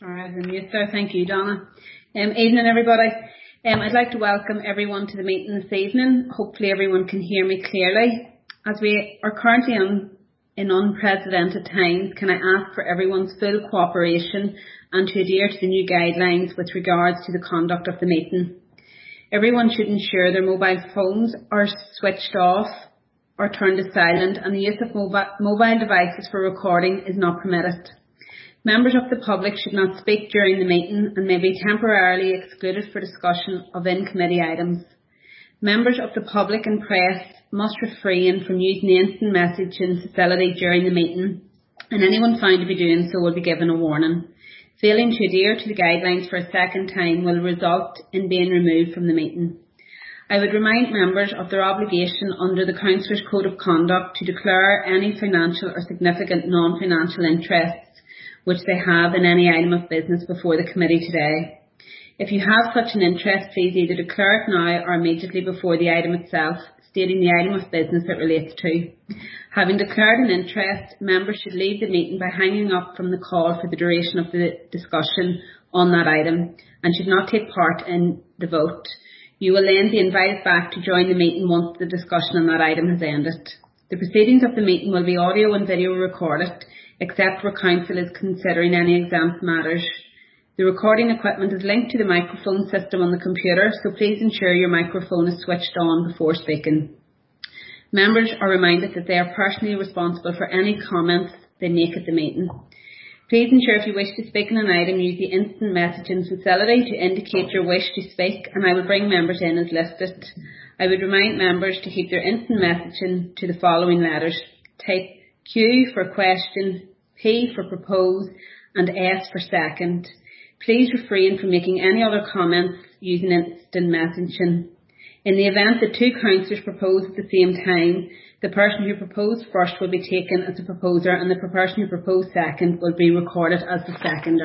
All right, unmute there. Thank you, Donna. Evening, everybody. I'd like to welcome everyone to the meeting this evening. Hopefully everyone can hear me clearly. As we are currently in unprecedented times, can I ask for everyone's full cooperation and to adhere to the new guidelines with regards to the conduct of the meeting. Everyone should ensure their mobile phones are switched off or turned to silent, and the use of mobile devices for recording is not permitted. Members of the public should not speak during the meeting and may be temporarily excluded for discussion of in-committee items. Members of the public and press must refrain from using the instant messaging facility during the meeting, and anyone found to be doing so will be given a warning. Failing to adhere to the guidelines for a second time will result in being removed from the meeting. I would remind members of their obligation under the Councillors' Code of Conduct to declare any financial or significant non-financial interests which they have in any item of business before the committee today. If you have such an interest, please either declare it now or immediately before the item itself, stating the item of business it relates to. Having declared an interest, members should leave the meeting by hanging up from the call for the duration of the discussion on that item and should not take part in the vote. You will then be invited back to join the meeting once the discussion on that item has ended. The proceedings of the meeting will be audio and video recorded, except where Council is considering any exempt matters. The recording equipment is linked to the microphone system on the computer, so please ensure your microphone is switched on before speaking. Members are reminded that they are personally responsible for any comments they make at the meeting. Please ensure if you wish to speak on an item, use the instant messaging facility to indicate your wish to speak, and I will bring members in as listed. I would remind members to keep their instant messaging to the following letters. Type Q for question, P for propose, and S for second. Please refrain from making any other comments using instant messaging. In the event that two councillors propose at the same time, the person who proposed first will be taken as the proposer and the person who proposed second will be recorded as the seconder.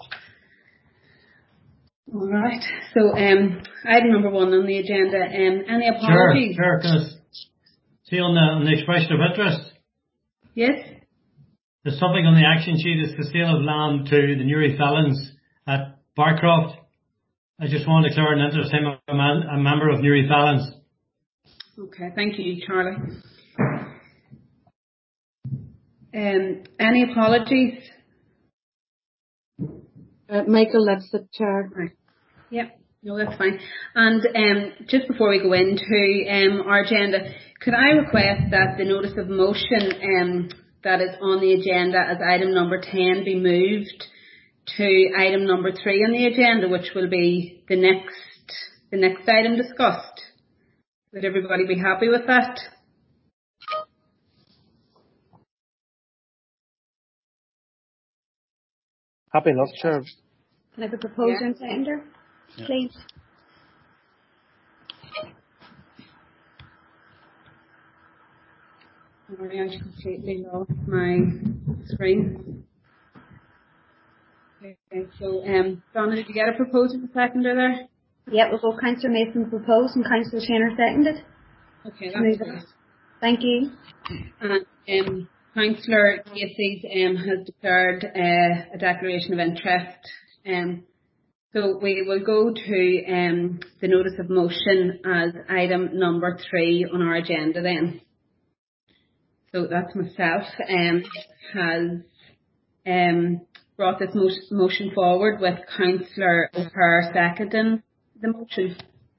Alright, so item number 1 on the agenda. Any apologies? Sure. Can I see on the expression of interest? Yes? There's something on the action sheet. It's the sale of land to the Newry Felons at Barcroft. I just want to declare an interest. I'm a member of Newry Felons. Okay, thank you, Charlie. Any apologies? Michael, that's the chair. Right. Yep, no, that's fine. And just before we go into our agenda, could I request that the notice of motion that is on the agenda as item number 10 be moved to item number 3 on the agenda, which will be the next item discussed. Would everybody be happy with that? Happy enough, Chair. Can I have a proposer and seconder, please? Sorry, I completely lost my screen. Okay, so Donna, did you get a proposer and seconder there? Yeah, we'll go Councillor Mason proposed and Councillor Shaner seconded. Okay, that's great. Thank you. And Councillor Casey has declared a declaration of interest. So we will go to the notice of motion as item number 3 on our agenda then. So that's myself has brought this motion forward with Councillor O'Hare seconding the motion.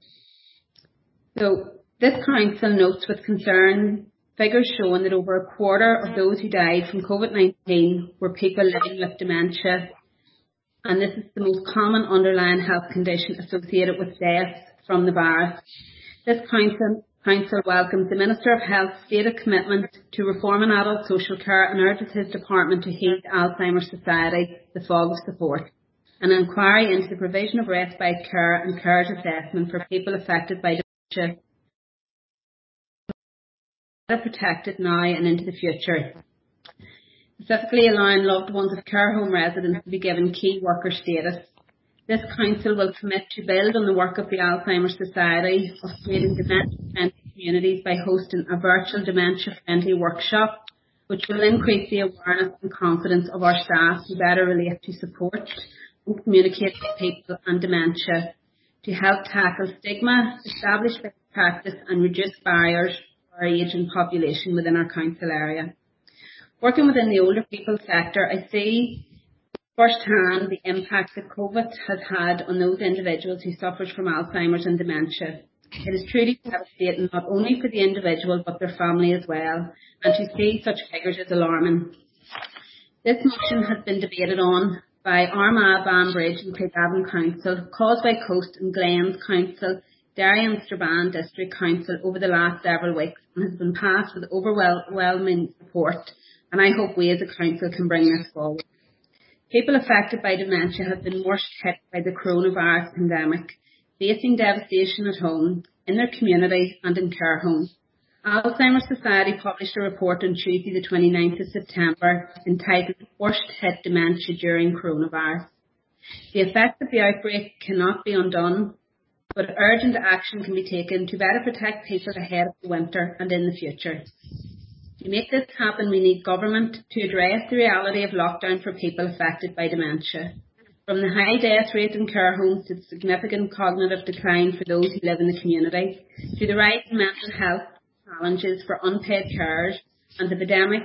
So this council notes with concern figures showing that over a quarter of those who died from COVID-19 were people living with dementia, and this is the most common underlying health condition associated with death from the virus. This council welcomes the Minister of Health's stated commitment to reform in adult social care and urges his department to heed Alzheimer's Society the fog of support. An inquiry into the provision of respite care and carers assessment for people affected by dementia are protected now and into the future. Specifically allowing loved ones of care home residents to be given key worker status. This council will commit to build on the work of the Alzheimer's Society of creating dementia-friendly communities by hosting a virtual dementia-friendly workshop, which will increase the awareness and confidence of our staff to better relate to support and communicate with people and dementia to help tackle stigma, establish best practice and reduce barriers for our ageing population within our council area. Working within the older people sector, I see firsthand the impact that COVID has had on those individuals who suffer from Alzheimer's and dementia. It is truly devastating not only for the individual but their family as well, and to see such figures is alarming. This motion has been debated on by Armagh, Banbridge and Craigavon Council, Causeway Coast and Glens Council, Derry and Strabane District Council over the last several weeks and has been passed with overwhelming support, and I hope we as a council can bring this forward. People affected by dementia have been worst hit by the coronavirus pandemic, facing devastation at home, in their community and in care homes. Alzheimer's Society published a report on Tuesday the 29th of September entitled Worst Hit Dementia During Coronavirus. The effects of the outbreak cannot be undone, but urgent action can be taken to better protect people ahead of the winter and in the future. To make this happen, we need government to address the reality of lockdown for people affected by dementia. From the high death rate in care homes to the significant cognitive decline for those who live in the community, to the rise in mental health challenges for unpaid carers, and the pandemic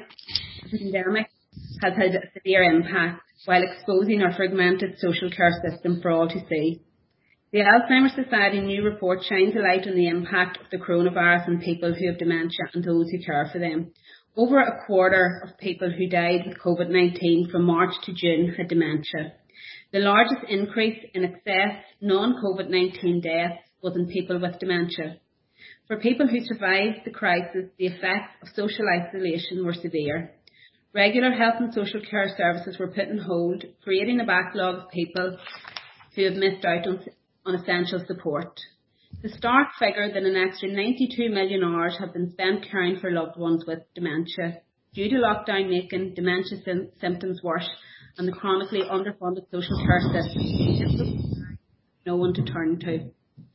has had a severe impact while exposing our fragmented social care system for all to see. The Alzheimer's Society new report shines a light on the impact of the coronavirus on people who have dementia and those who care for them. Over a quarter of people who died with COVID-19 from March to June had dementia. The largest increase in excess non-COVID-19 deaths was in people with dementia. For people who survived the crisis, the effects of social isolation were severe. Regular health and social care services were put on hold, creating a backlog of people who have missed out on essential support. The stark figure that an extra 92 million hours have been spent caring for loved ones with dementia, due to lockdown making dementia symptoms worse and the chronically underfunded social care system, no one to turn to.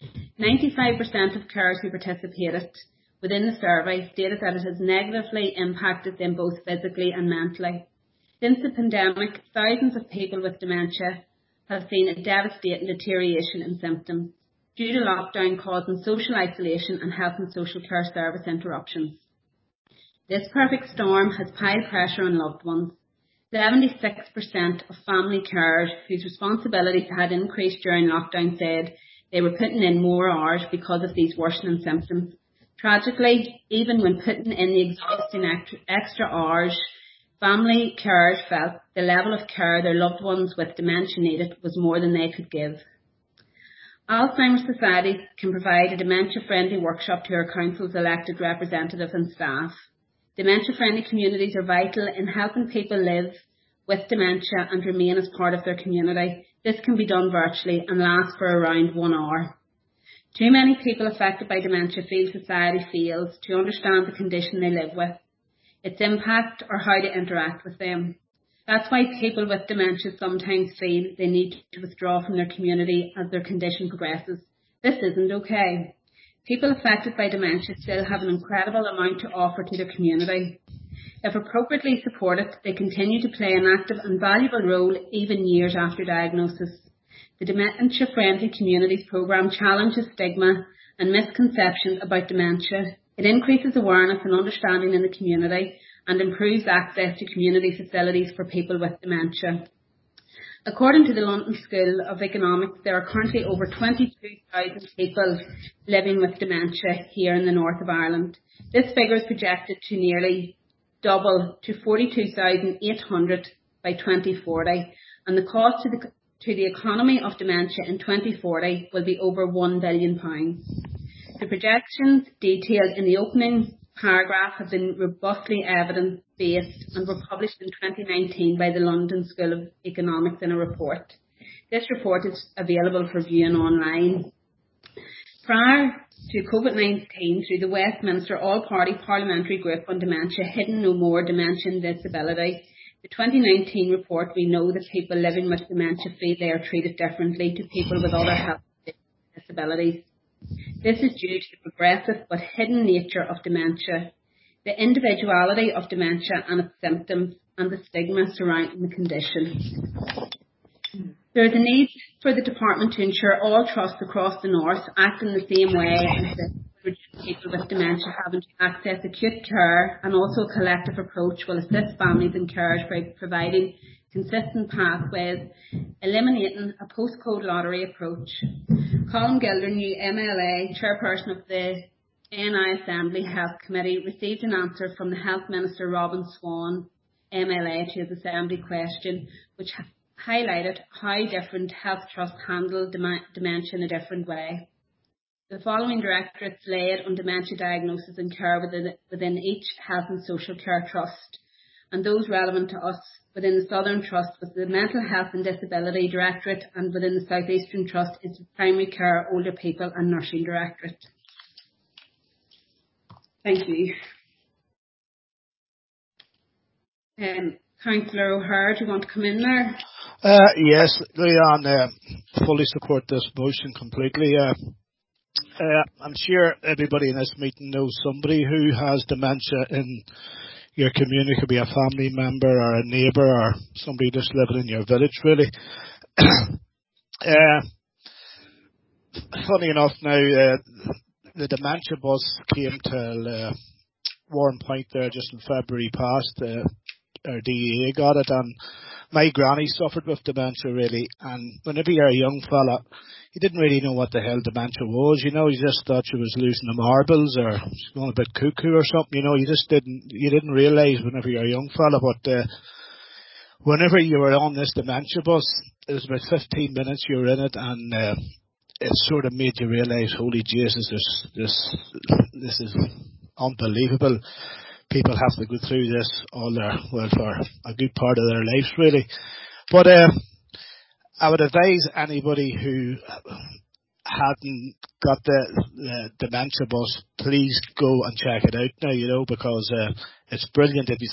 95% of carers who participated within the survey stated that it has negatively impacted them both physically and mentally. Since the pandemic, thousands of people with dementia have seen a devastating deterioration in symptoms due to lockdown causing social isolation and health and social care service interruptions. This perfect storm has piled pressure on loved ones. 76% of family carers whose responsibilities had increased during lockdown said they were putting in more hours because of these worsening symptoms. Tragically, even when putting in the exhausting extra hours, family carers felt the level of care their loved ones with dementia needed was more than they could give. Alzheimer's Society can provide a dementia-friendly workshop to our council's elected representatives and staff. Dementia-friendly communities are vital in helping people live with dementia and remain as part of their community. This can be done virtually and lasts for around 1 hour. Too many people affected by dementia feel society fails to understand the condition they live with, its impact or how to interact with them. That's why people with dementia sometimes feel they need to withdraw from their community as their condition progresses. This isn't okay. People affected by dementia still have an incredible amount to offer to their community. If appropriately supported, they continue to play an active and valuable role even years after diagnosis. The Dementia Friendly Communities Programme challenges stigma and misconceptions about dementia. It increases awareness and understanding in the community and improves access to community facilities for people with dementia. According to the London School of Economics, there are currently over 22,000 people living with dementia here in the north of Ireland. This figure is projected to nearly double to 42,800 by 2040, and the cost to the economy of dementia in 2040 will be over £1 billion. The projections detailed in the opening paragraph have been robustly evidence-based and were published in 2019 by the London School of Economics in a report. This report is available for viewing online. Prior to COVID-19, through the Westminster All-Party Parliamentary Group on Dementia, Hidden No More Dementia and Disability, the 2019 report, we know that people living with dementia feel they are treated differently to people with other health disabilities. This is due to the progressive but hidden nature of dementia, the individuality of dementia and its symptoms, and the stigma surrounding the condition. There is a need for the department to ensure all trusts across the north act in the same way as the people with dementia having to access acute care, and also a collective approach will assist families and carers by providing consistent pathways, eliminating a postcode lottery approach. Colin Gilder, new MLA, chairperson of the NI Assembly Health Committee, received an answer from the Health Minister Robin Swan, MLA, to his Assembly question, which highlighted how different health trusts handle dementia in a different way. The following directorates laid on dementia diagnosis and care within each health and social care trust, and those relevant to us within the Southern Trust was the Mental Health and Disability Directorate, and within the South Eastern Trust is the Primary Care, Older People and Nursing Directorate. Thank you. Councillor O'Hare, do you want to come in there? Yes, Leon, fully support this motion completely. I'm sure everybody in this meeting knows somebody who has dementia in your community. It could be a family member or a neighbour or somebody just living in your village, really. Funny enough now, the dementia bus came to Warren Point there just in February past. Our DEA got it, and my granny suffered with dementia, really. And whenever you're a young fella, you didn't really know what the hell dementia was. You just thought she was losing the marbles or she's going a bit cuckoo or something. You didn't realise whenever you're a young fella. But whenever you were on this dementia bus, it was about 15 minutes you were in it, and it sort of made you realise, holy Jesus, this is unbelievable. People have to go through this for a good part of their lives, really. But I would advise anybody who hadn't got the dementia bus, please go and check it out now, because it's brilliant. If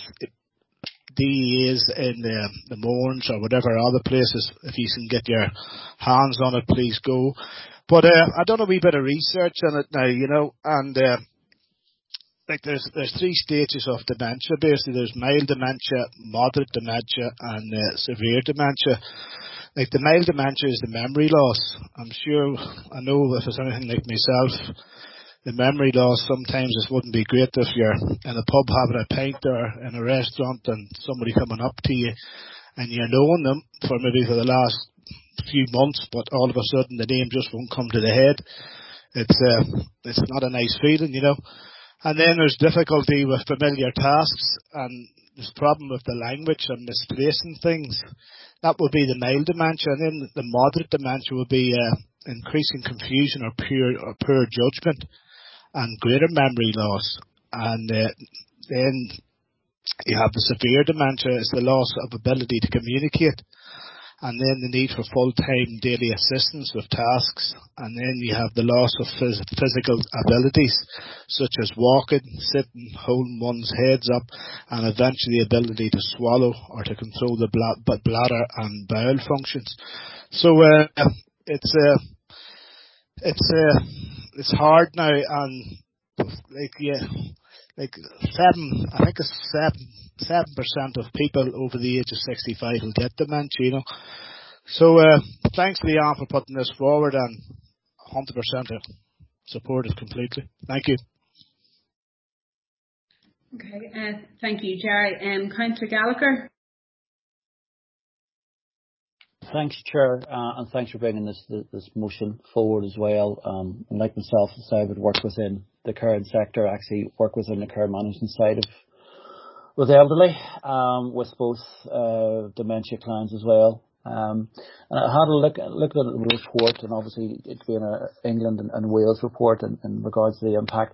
DEAs in the Mourns or whatever other places, if you can get your hands on it, please go. But I've done a wee bit of research on it now, and there's three stages of dementia. Basically, there's mild dementia, moderate dementia, and severe dementia. Like the mild dementia is the memory loss. I know if it's anything like myself, the memory loss sometimes it wouldn't be great if you're in a pub having a pint or in a restaurant and somebody coming up to you and you're knowing them for the last few months, but all of a sudden the name just won't come to the head. It's not a nice feeling, And then there's difficulty with familiar tasks, and there's problem with the language and misplacing things. That would be the mild dementia, and then the moderate dementia would be increasing confusion or poor judgment and greater memory loss. And then you have the severe dementia, is the loss of ability to communicate. And then the need for full-time daily assistance with tasks. And then you have the loss of physical abilities, such as walking, sitting, holding one's heads up, and eventually the ability to swallow or to control the bladder and bowel functions. So it's hard now, and I think it's 7% of people over the age of 65 will get dementia, So thanks, Leon, for putting this forward, and 100% support it completely. Thank you. Okay, thank you, Jerry. Councillor Gallagher. Thanks, Chair, and thanks for bringing this motion forward as well. And like myself, I would work within the care sector, actually work within the care management side with elderly, with both dementia clients as well. And I had a look at the report, and obviously it being an England and Wales report in regards to the impact.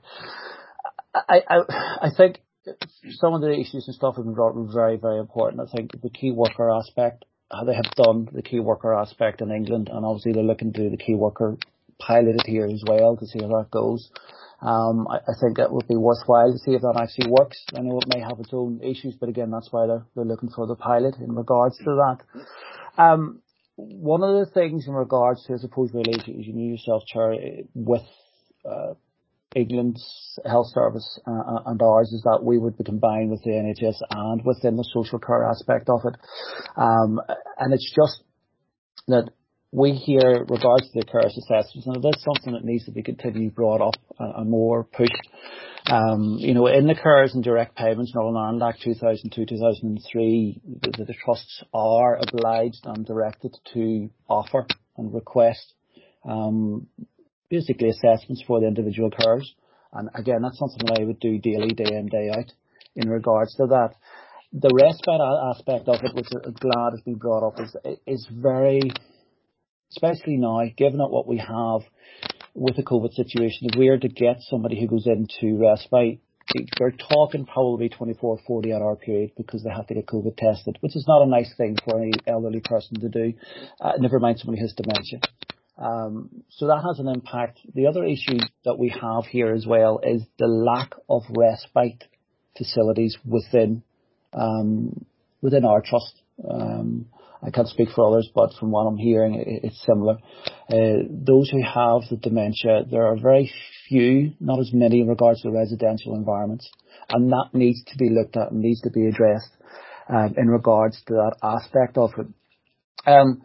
I think some of the issues and stuff have been brought were very, very important. I think the key worker aspect, how they have done the key worker aspect in England, and obviously they're looking to do the key worker piloted here as well to see how that goes. I think that would be worthwhile to see if that actually works. I know it may have its own issues, but again, that's why they're looking for the pilot in regards to that. One of the things in regards to, I suppose, really, as you knew yourself, Chair, with England's health service and ours, is that we would be combined with the NHS and within the social care aspect of it. And it's just that we hear regards to the CARES assessments, and it is something that needs to be continually brought up and more pushed. In the CARES and direct payments, Northern Ireland Act 2002-2003, the trusts are obliged and directed to offer and request basically assessments for the individual CARES. And again, that's something that I would do daily, day in, day out in regards to that. The respite aspect of it, which I'm glad has been brought up, is very, especially now, given that what we have with the COVID situation, if we are to get somebody who goes into respite, they're talking probably 24, 48-hour period because they have to get COVID tested, which is not a nice thing for any elderly person to do, never mind somebody who has dementia. So that has an impact. The other issue that we have here as well is the lack of respite facilities within our trust. I can't speak for others, but from what I'm hearing, it's similar. Those who have the dementia, there are very few, not as many in regards to residential environments, and that needs to be looked at and needs to be addressed in regards to that aspect of it.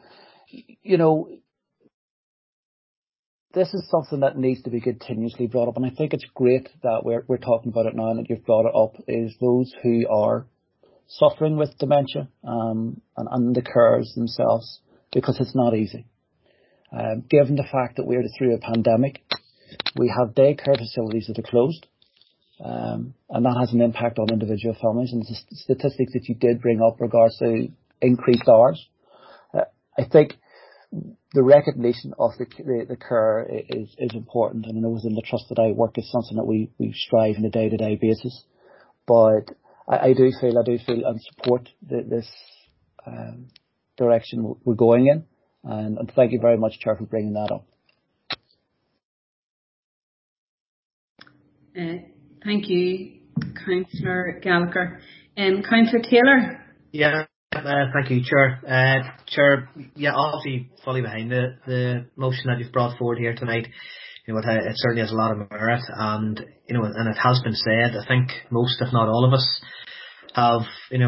This is something that needs to be continuously brought up, and I think it's great that we're talking about it now and that you've brought it up, is those who are suffering with dementia and the CARES themselves, because it's not easy. Given the fact that we're through a pandemic, we have daycare facilities that are closed, and that has an impact on individual families. And the statistics that you did bring up regards to increased hours, I think the recognition of the care is important. And I know within the trust that I work, it's something that we strive on a day-to-day basis. But I do feel and support this direction we're going in. And thank you very much, Chair, for bringing that up. Thank you, Councillor Gallagher. Councillor Taylor. Yeah. Thank you, Chair. Chair, obviously fully behind the motion that you've brought forward here tonight. It certainly has a lot of merit, and and it has been said. I think most, if not all of us, have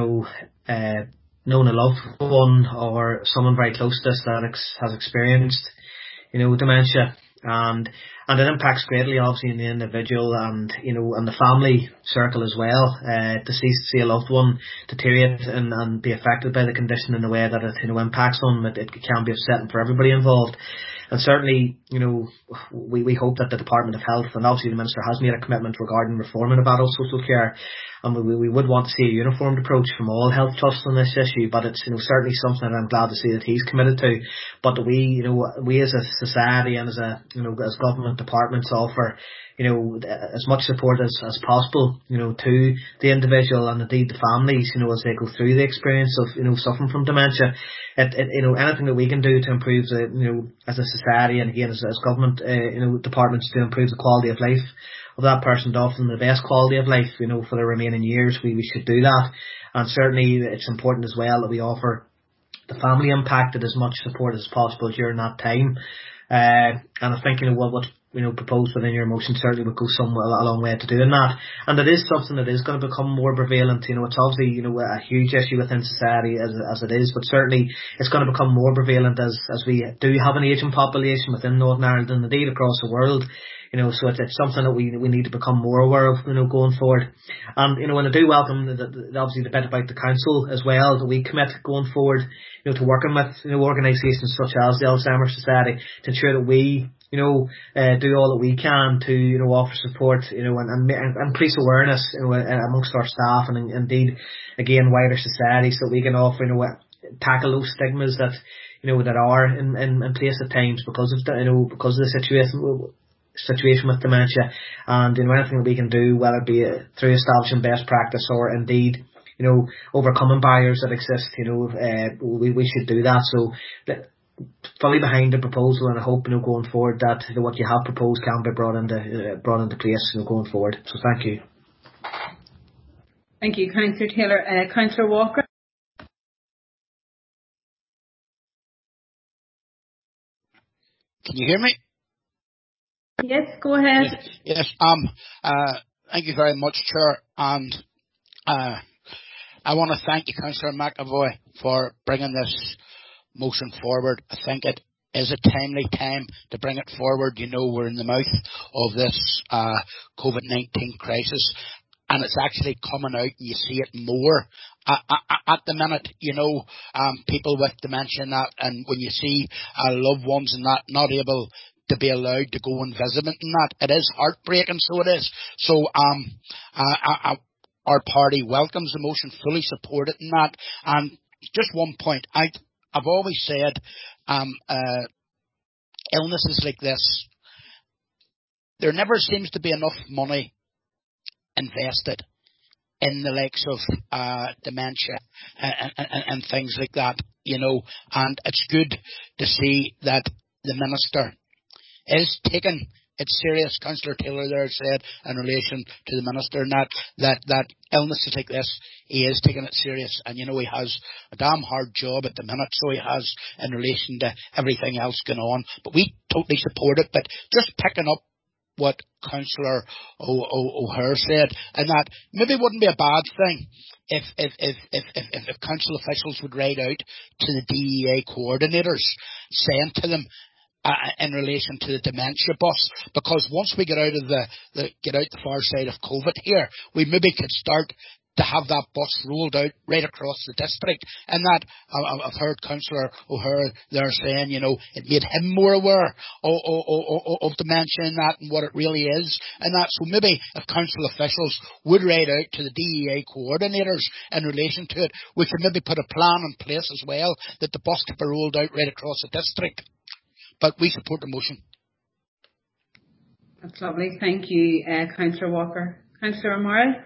known a loved one or someone very close to us that has experienced dementia, and it impacts greatly, obviously, in the individual and and the family circle as well. To see a loved one deteriorate and be affected by the condition in the way that it impacts on them, it can be upsetting for everybody involved. And certainly, we hope that the Department of Health, and obviously the Minister has made a commitment regarding reforming of adult social care, and we would want to see a uniformed approach from all health trusts on this issue. But it's certainly something that I'm glad to see that he's committed to. But we as a society and as government departments offer as much support as possible to the individual and indeed the families as they go through the experience of suffering from dementia. Anything that we can do to improve as a society and again as government departments to improve the quality of life of that person, to offer them the best quality of life for the remaining years, we should do that. And certainly it's important as well that we offer the family impacted as much support as possible during that time. And I think what proposed within your motion certainly would go a long way to doing that. And it is something that is going to become more prevalent. It's obviously a huge issue within society as it is, but certainly it's going to become more prevalent as we do have an ageing population within Northern Ireland and indeed across the world. So it's something that we need to become more aware of, going forward. And, and I do welcome obviously the bit about the council as well, that we commit going forward, to working with, organisations such as the Alzheimer's Society to ensure that we, do all that we can to, offer support, and increase awareness, amongst our staff and indeed, again, wider society, so that we can offer, tackle those stigmas that, that are in place at times because of the situation with dementia, and anything that we can do, whether it be through establishing best practice or indeed overcoming barriers that exist, we should do that. So fully behind the proposal, and I hope going forward that what you have proposed can be brought into place going forward. So thank you. Thank you, Councillor Taylor. Councillor Walker. Can you hear me? Yes, go ahead. Yes. Thank you very much, Chair, and I want to thank you, Councillor McAvoy, for bringing this motion forward. I think it is a timely time to bring it forward. We're in the mouth of this COVID-19 crisis, and it's actually coming out, and you see it more at the minute. People with dementia and that, and when you see loved ones and that not able to be allowed to go and visit and that, it is heartbreaking. So it is. So our party welcomes the motion, fully support it and that. And just one point, I've always said, illnesses like this, there never seems to be enough money invested in the likes of dementia and things like that, and it's good to see that the Minister is taking it serious. Councillor Taylor there said in relation to the Minister and that illnesses like this, he is taking it serious, and he has a damn hard job at the minute, so he has in relation to everything else going on, but we totally support it. But just picking up what Councillor O'Hare said, and that maybe wouldn't be a bad thing if council officials would write out to the DEA coordinators saying to them in relation to the dementia bus, because once we get out the far side of COVID here, we maybe could start to have that bus rolled out right across the district. And that I've heard Councillor O'Hare there saying, it made him more aware of dementia and that, and what it really is and that. So maybe if council officials would write out to the DEA coordinators in relation to it, we could maybe put a plan in place as well, that the bus could be rolled out right across the district. But we support the motion. That's lovely. Thank you, Councillor Walker. Councillor O'Mara?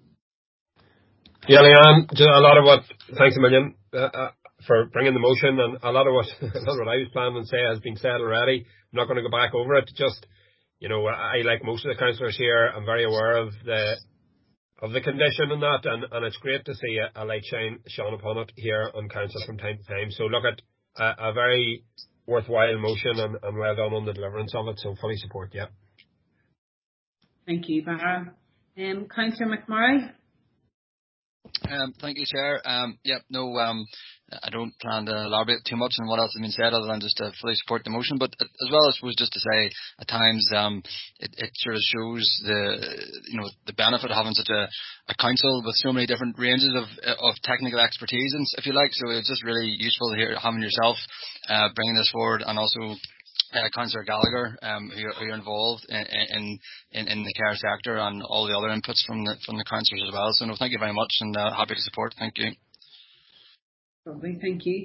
Yeah, Leanne, thanks a million for bringing the motion, and a lot of what I was planning to say has been said already. I'm not going to go back over it. Just, I, like most of the councillors here, I'm very aware of the condition and that, and it's great to see a light shone upon it here on council from time to time. So look at a very worthwhile motion, and well done on the deliverance of it. So fully support, yeah. Thank you, Barra. Councillor McMurray? Thank you, Chair. I don't plan to elaborate too much on what else has been said, other than just to fully support the motion. But as well, I suppose just to say, at times it sort of shows the benefit of having such a council with so many different ranges of technical expertise, and if you like. So it's just really useful to hear having yourself bringing this forward, and also Councillor Gallagher, who are involved in the care sector, and all the other inputs from the councillors as well. So no, thank you very much, and happy to support. Thank you. Lovely, thank you.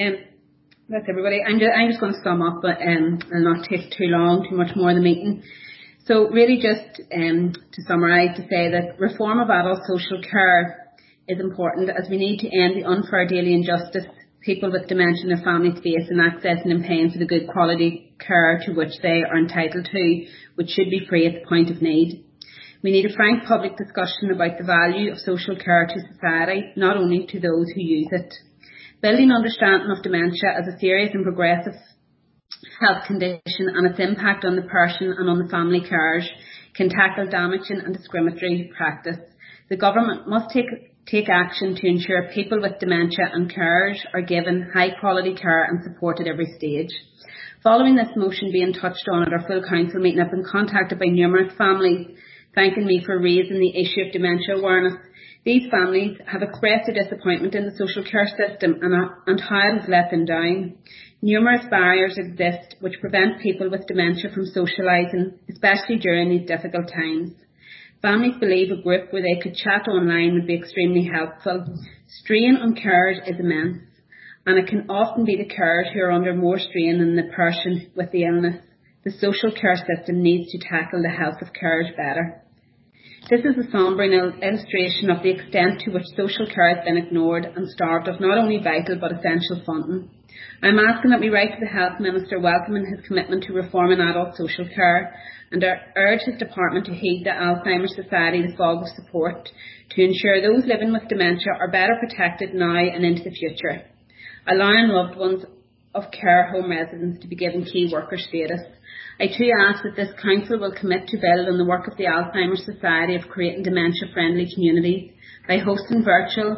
That's everybody. I'm just going to sum up, but and not take too much more of the meeting. So really, just to summarise, to say that reform of adult social care is important, as we need to end the unfair daily injustice people with dementia and their families face in accessing and paying for the good quality care to which they are entitled to, which should be free at the point of need. We need a frank public discussion about the value of social care to society, not only to those who use it. Building understanding of dementia as a serious and progressive health condition and its impact on the person and on the family carers can tackle damaging and discriminatory practice. The government must take action to ensure people with dementia and carers are given high quality care and support at every stage. Following this motion being touched on at our full council meeting, I've been contacted by numerous families thanking me for raising the issue of dementia awareness. These families have expressed a disappointment in the social care system and how it has let them down. Numerous barriers exist which prevent people with dementia from socialising, especially during these difficult times. Families believe a group where they could chat online would be extremely helpful. Strain on carers is immense, and it can often be the carers who are under more strain than the person with the illness. The social care system needs to tackle the health of carers better. This is a sombering illustration of the extent to which social care has been ignored and starved of not only vital but essential funding. I am asking that we write to the Health Minister welcoming his commitment to reforming adult social care, and urge his department to heed the Alzheimer's Society's fog of support to ensure those living with dementia are better protected now and into the future, allowing loved ones of care home residents to be given key worker status. I too ask that this council will commit to build on the work of the Alzheimer's Society of creating dementia-friendly communities by hosting virtual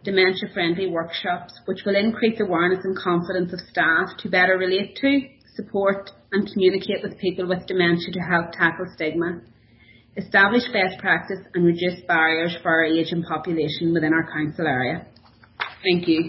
dementia-friendly workshops, which will increase awareness and confidence of staff to better relate to, support and communicate with people with dementia to help tackle stigma, establish best practice and reduce barriers for our ageing population within our council area. Thank you.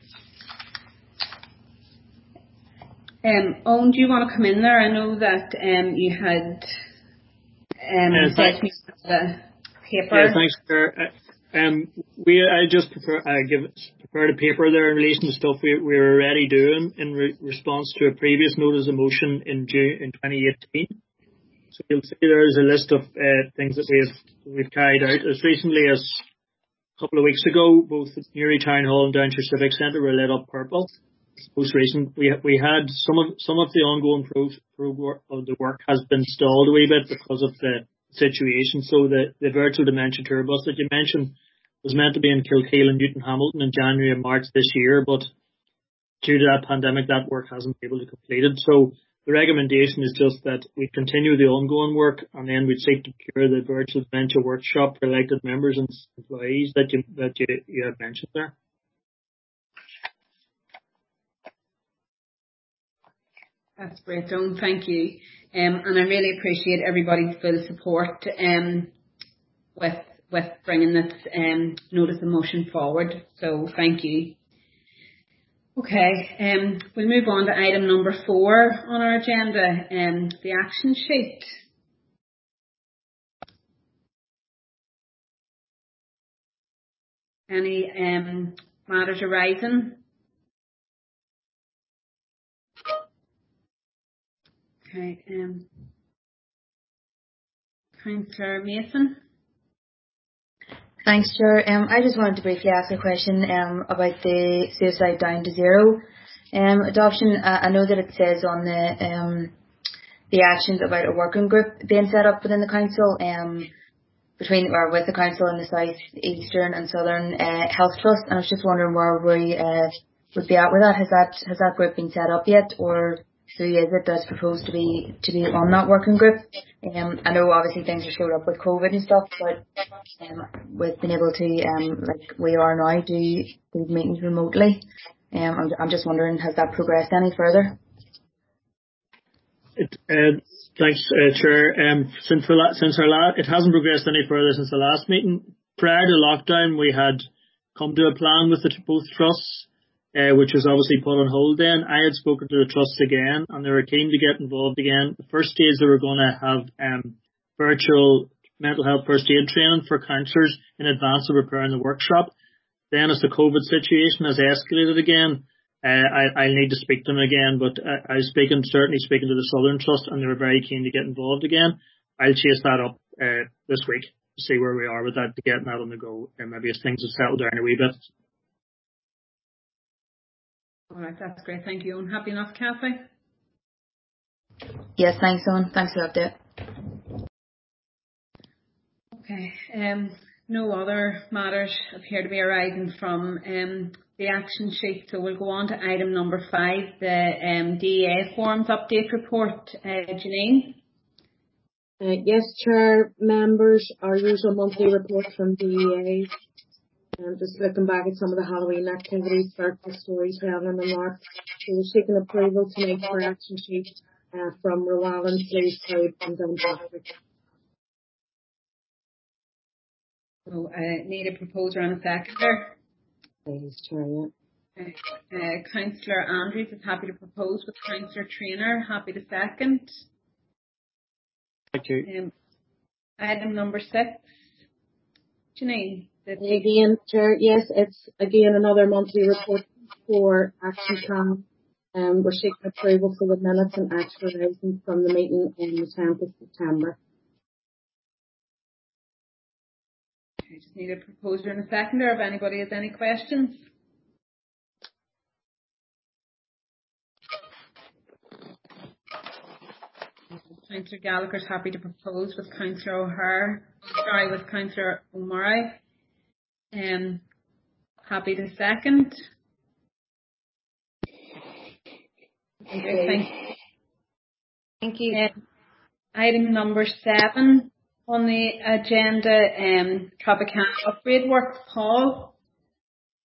Owen, do you want to come in there? I know that you had said the paper. Yeah, thanks, Claire. I just prepared a paper there in relation to stuff we were already doing in response to a previous notice of motion in June in 2018. So you'll see there's a list of things that we've carried out as recently as a couple of weeks ago. Both the Newry Town Hall and Downshire Civic Centre were lit up purple. Most recent, we had some of the ongoing the work has been stalled a wee bit because of the situation. So the virtual dementia tour bus that you mentioned was meant to be in Kilkeel and Newton Hamilton in January and March this year, but due to that pandemic, that work hasn't been able to complete it. So the recommendation is just that we continue the ongoing work, and then we'd seek to procure the virtual dementia workshop for elected members and employees that you have mentioned there. That's great, Owen. Thank you. And I really appreciate everybody's full support with bringing this notice of motion forward. So thank you. Okay, we'll move on to item number 4 on our agenda, the action sheet. Any matters arising? Okay, Councillor Mason. Thanks, Chair. I just wanted to briefly ask a question about the Suicide Down to Zero adoption. I know that it says on the actions about a working group being set up within the council with the council and the South Eastern and Southern Health Trust, and I was just wondering where we would be at with that. Has that group been set up yet, or who is it that's proposed to be on that working group? I know obviously things are showed up with COVID and stuff, but with being able to like we are now do meetings remotely, I'm just wondering, has that progressed any further? Thanks, Chair. It hasn't progressed any further since the last meeting. Prior to lockdown, we had come to a plan with both trusts, which was obviously put on hold then. I had spoken to the trusts again, and they were keen to get involved again. The first stage, they were going to have virtual mental health first aid training for counsellors in advance of preparing the workshop. Then as the COVID situation has escalated again, I'll need to speak to them again, but I was certainly speaking to the Southern Trust, and they were very keen to get involved again. I'll chase that up this week to see where we are with that, to getting that on the go, and maybe as things have settled down a wee bit. All right, that's great. Thank you. And happy enough, Kathy? Yes, thanks, Owen. Thanks for the update. Okay. No other matters appear to be arising from the action sheet, so we'll go on to item number 5, the DEA forms update report. Janine? Yes, Chair, members, our usual monthly report from DEA. Just looking back at some of the Halloween activities, birthday storytelling and that. So we're seeking approval to make our action sheet from Rowan, Sleeve Code and Dunpatrick. So I need a proposer and a seconder. Please, Chair, yeah. Councillor Andrews is happy to propose, with Councillor Traynor happy to second. Thank you. Item number 6. Janine? Again, Chair, yes, it's again another monthly report for Action Plan. We're seeking approval for the minutes and actual items from the meeting on the 10th of September. I just need a proposer and a seconder if anybody has any questions. Councillor Gallagher's happy to propose, with Councillor with Councillor O'Murray. Happy to second. Thank you. Item number 7 on the agenda, Tropicana upgrade work. Paul?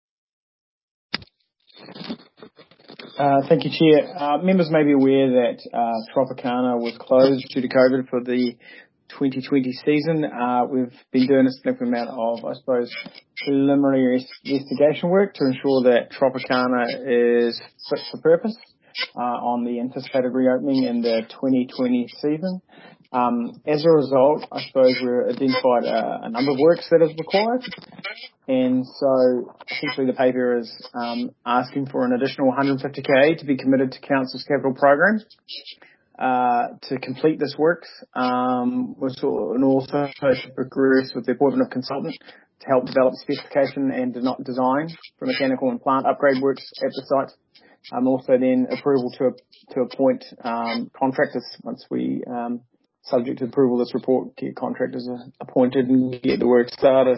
Thank you, Chair. Members may be aware that Tropicana was closed due to COVID for the 2020 season. We've been doing a significant amount of, I suppose, preliminary investigation work to ensure that Tropicana is fit for purpose on the anticipated reopening in the 2020 season. As a result, I suppose we've identified a number of works that is required. And so essentially the paper is asking for an additional 150k to be committed to Council's capital program to complete this work. And also to progress with the appointment of consultant to help develop specification and design for mechanical and plant upgrade works at the site. Also then approval to appoint contractors once we, subject to approval of this report, get contractors appointed and get the work started.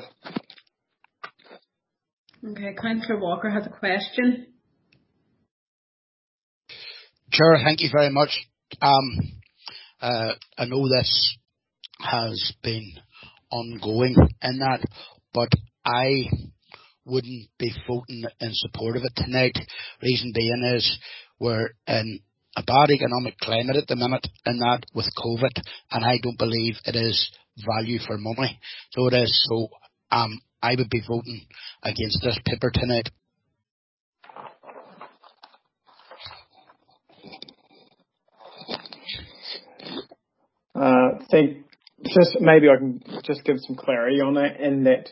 Okay, Councillor Walker has a question. Chair, thank you very much. I know this has been ongoing in that, but I wouldn't be voting in support of it tonight. Reason being is we're in a bad economic climate at the minute and that with COVID, and I don't believe it is value for money. So it is. So I would be voting against this paper tonight. Just maybe I can just give some clarity on that, in that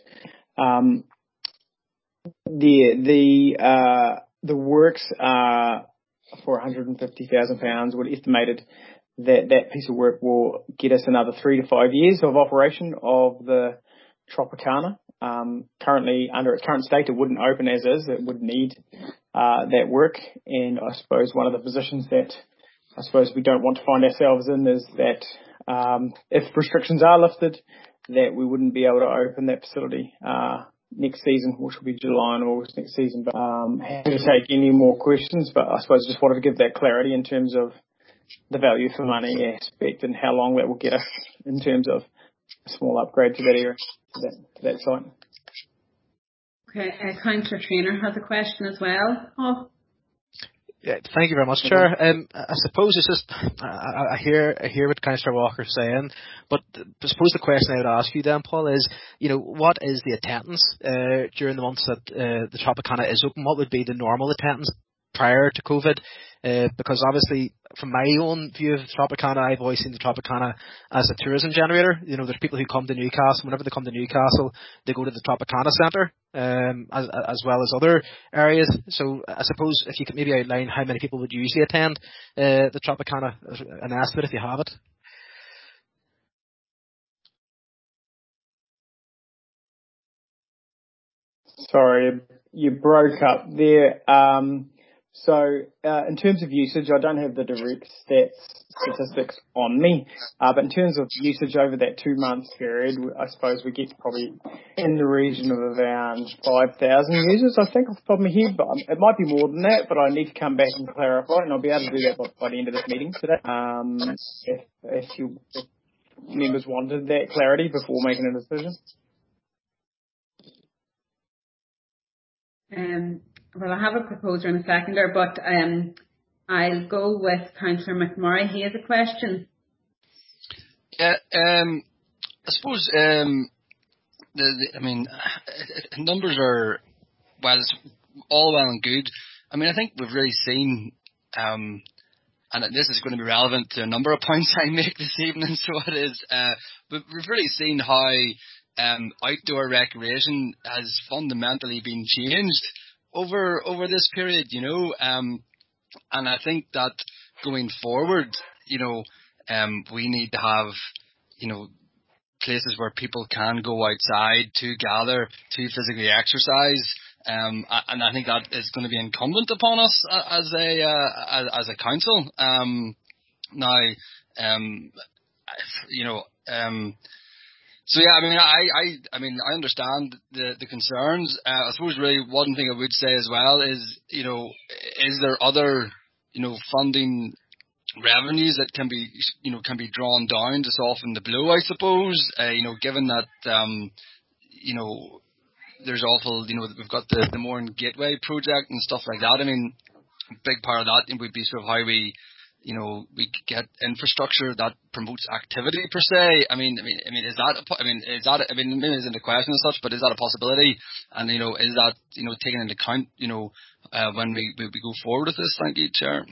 the works are for £150,000. We're estimated that piece of work will get us another 3 to 5 years of operation of the Tropicana. Currently, under its current state, it wouldn't open as is. It would need that work. And I suppose one of the positions that I suppose we don't want to find ourselves in is that if restrictions are lifted, that we wouldn't be able to open that facility next season, which will be July and August next season. But happy to take any more questions, but I suppose just wanted to give that clarity in terms of the value for money aspect and how long that will get us in terms of a small upgrade to that area, to that site. Okay, Councillor Traynor has a question as well. Oh. Yeah, thank you very much, Chair. I suppose it's just I hear what Councillor Walker's saying, but I suppose the question I would ask you then, Paul, is what is the attendance during the months that the Tropicana is open? What would be the normal attendance prior to COVID? Because obviously, from my own view of Tropicana, I've always seen the Tropicana as a tourism generator. There's people who come to Newcastle. Whenever they come to Newcastle, they go to the Tropicana Centre, as well as other areas. So I suppose if you could maybe outline how many people would usually attend the Tropicana, an estimate if you have it. Sorry, you broke up there. So in terms of usage, I don't have the direct statistics on me, but in terms of usage over that 2 month period, I suppose we get probably in the region of around 5,000 users, I think, off the top of my head, but it might be more than that, but I need to come back and clarify, and I'll be able to do that by the end of this meeting today. If members wanted that clarity before making a decision. Well, I have a proposer and a seconder, but I'll go with Councillor McMurray. He has a question. Yeah, I suppose numbers are, well, it's all well and good. I mean, I think we've really seen, and this is going to be relevant to a number of points I make this evening, so it is, but we've really seen how outdoor recreation has fundamentally been changed over this period, and I think that going forward, we need to have, places where people can go outside to gather, to physically exercise, and I think that is going to be incumbent upon us as a council. So yeah, I I understand the concerns. I suppose really one thing I would say as well is, is there other, funding revenues that can be drawn down to soften the blow, I suppose, given that, there's awful, we've got the Mourne Gateway project and stuff like that. I mean, big part of that would be sort of how we get infrastructure that promotes activity per se. I mean, maybe isn't a question as such, but is that a possibility? And is that taken into account when we go forward with this? Thank you, Chair.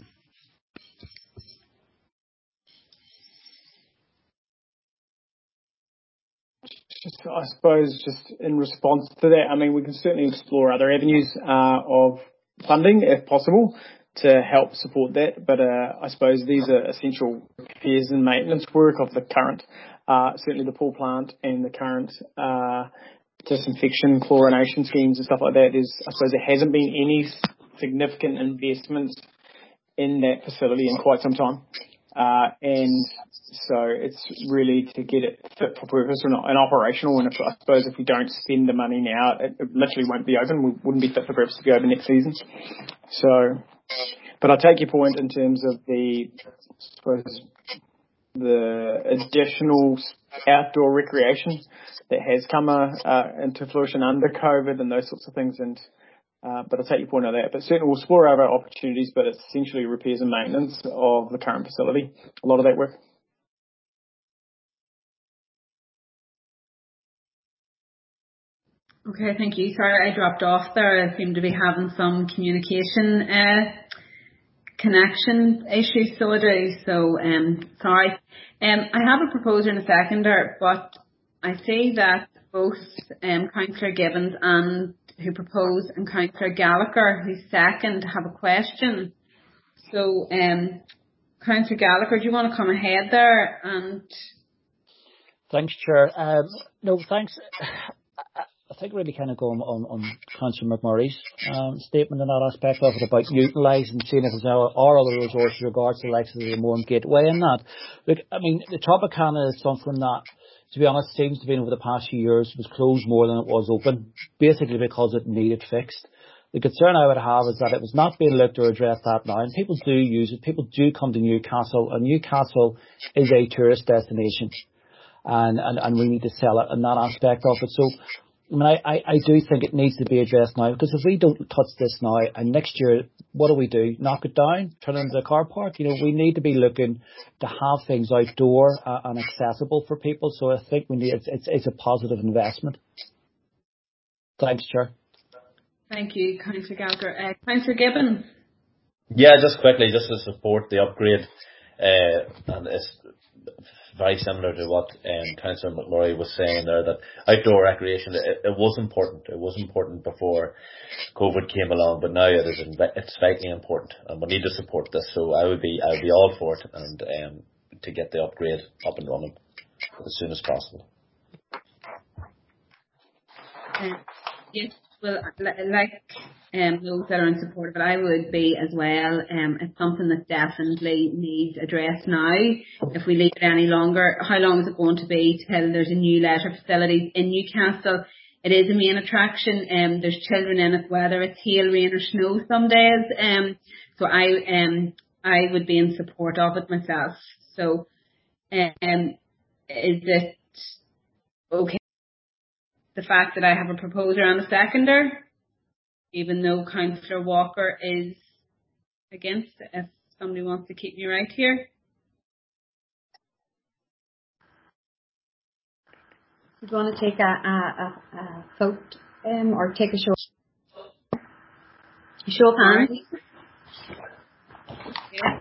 I suppose just in response to that, I mean, we can certainly explore other avenues of funding if possible to help support that. But I suppose these are essential repairs and maintenance work of the current, certainly the pool plant and the current disinfection, chlorination schemes and stuff like that. I suppose there hasn't been any significant investments in that facility in quite some time. And so it's really to get it fit for purpose and operational. And I suppose if we don't spend the money now, it literally won't be open. We wouldn't be fit for purpose to go open next season. So, but I take your point in terms of the additional outdoor recreation that has come into fruition under COVID and those sorts of things. And but I take your point on that. But certainly we'll explore other opportunities, but it's essentially repairs and maintenance of the current facility, a lot of that work. Okay, thank you. Sorry, I dropped off there. I seem to be having some communication connection issues, so I do. So, sorry. I have a proposer and a seconder, but I see that both Councillor Gibbons who proposed and Councillor Gallagher who second have a question. So, Councillor Gallagher, do you want to come ahead there? And thanks, Chair. No, thanks. I think really kind of going on Councillor McMurray's statement in that aspect of it about utilising, seeing if there are other resources regards to the likes of the Mourne Gateway and that. Look, I mean, the Tropicana is something that, to be honest, seems to be over the past few years was closed more than it was open, basically because it needed fixed. The concern I would have is that it was not being looked or addressed that now, and people do use it. People do come to Newcastle, and Newcastle is a tourist destination, and we need to sell it in that aspect of it. So, I mean, I do think it needs to be addressed now, because if we don't touch this now and next year, what do? Knock it down? Turn it into a car park? We need to be looking to have things outdoor and accessible for people. So I think it's a positive investment. Thanks, Chair. Thank you, Councillor Gallagher. Councillor Gibbons. Yeah, just quickly, just to support the upgrade, and it's very similar to what Councillor McMurray was saying there, that outdoor recreation, it was important. It was important before COVID came along, but now it's vitally important, and we need to support this. So I would be all for it, and to get the upgrade up and running as soon as possible. Yes, well, like those that are in support of it, I would be as well. It's something that definitely needs addressed now. If we leave it any longer, how long is it going to be till there's a new leisure facility in Newcastle? It is a main attraction. There's children in it, whether it's hail, rain or snow some days. So I would be in support of it myself. So is it okay, the fact that I have a proposer and a seconder, even though Councillor Walker is against it, if somebody wants to keep me right here? Do you want to take a vote or take a show of hands? Yeah.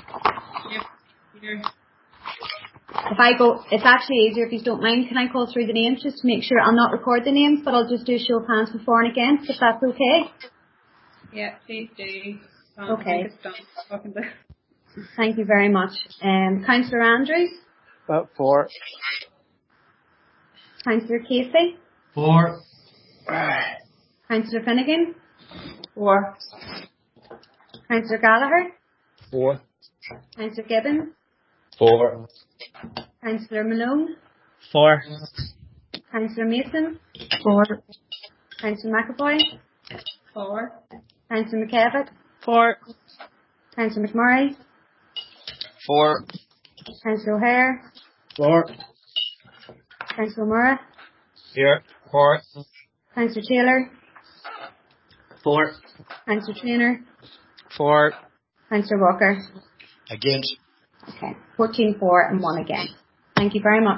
If I go, it's actually easier if you don't mind. Can I call through the names just to make sure? I'll not record the names, but I'll just do a show of hands before and against, if that's okay. Yeah, please do. Okay. Thank you very much. Councillor Andrews? For. Councillor Casey? For. Councillor Finnegan? For. Councillor Gallagher? For. Councillor Gibbons? For. Councillor Malone? For. Councillor Mason? For. Councillor McAvoy? For. Councillor McKevitt? For. Councillor McMurray? For. Councillor O'Hare? For. Councillor Murrah? Here. For. Councillor Taylor? For. Councillor Traynor? For. Councillor Walker. Against. Okay. 14 for and 1 against. Thank you very much.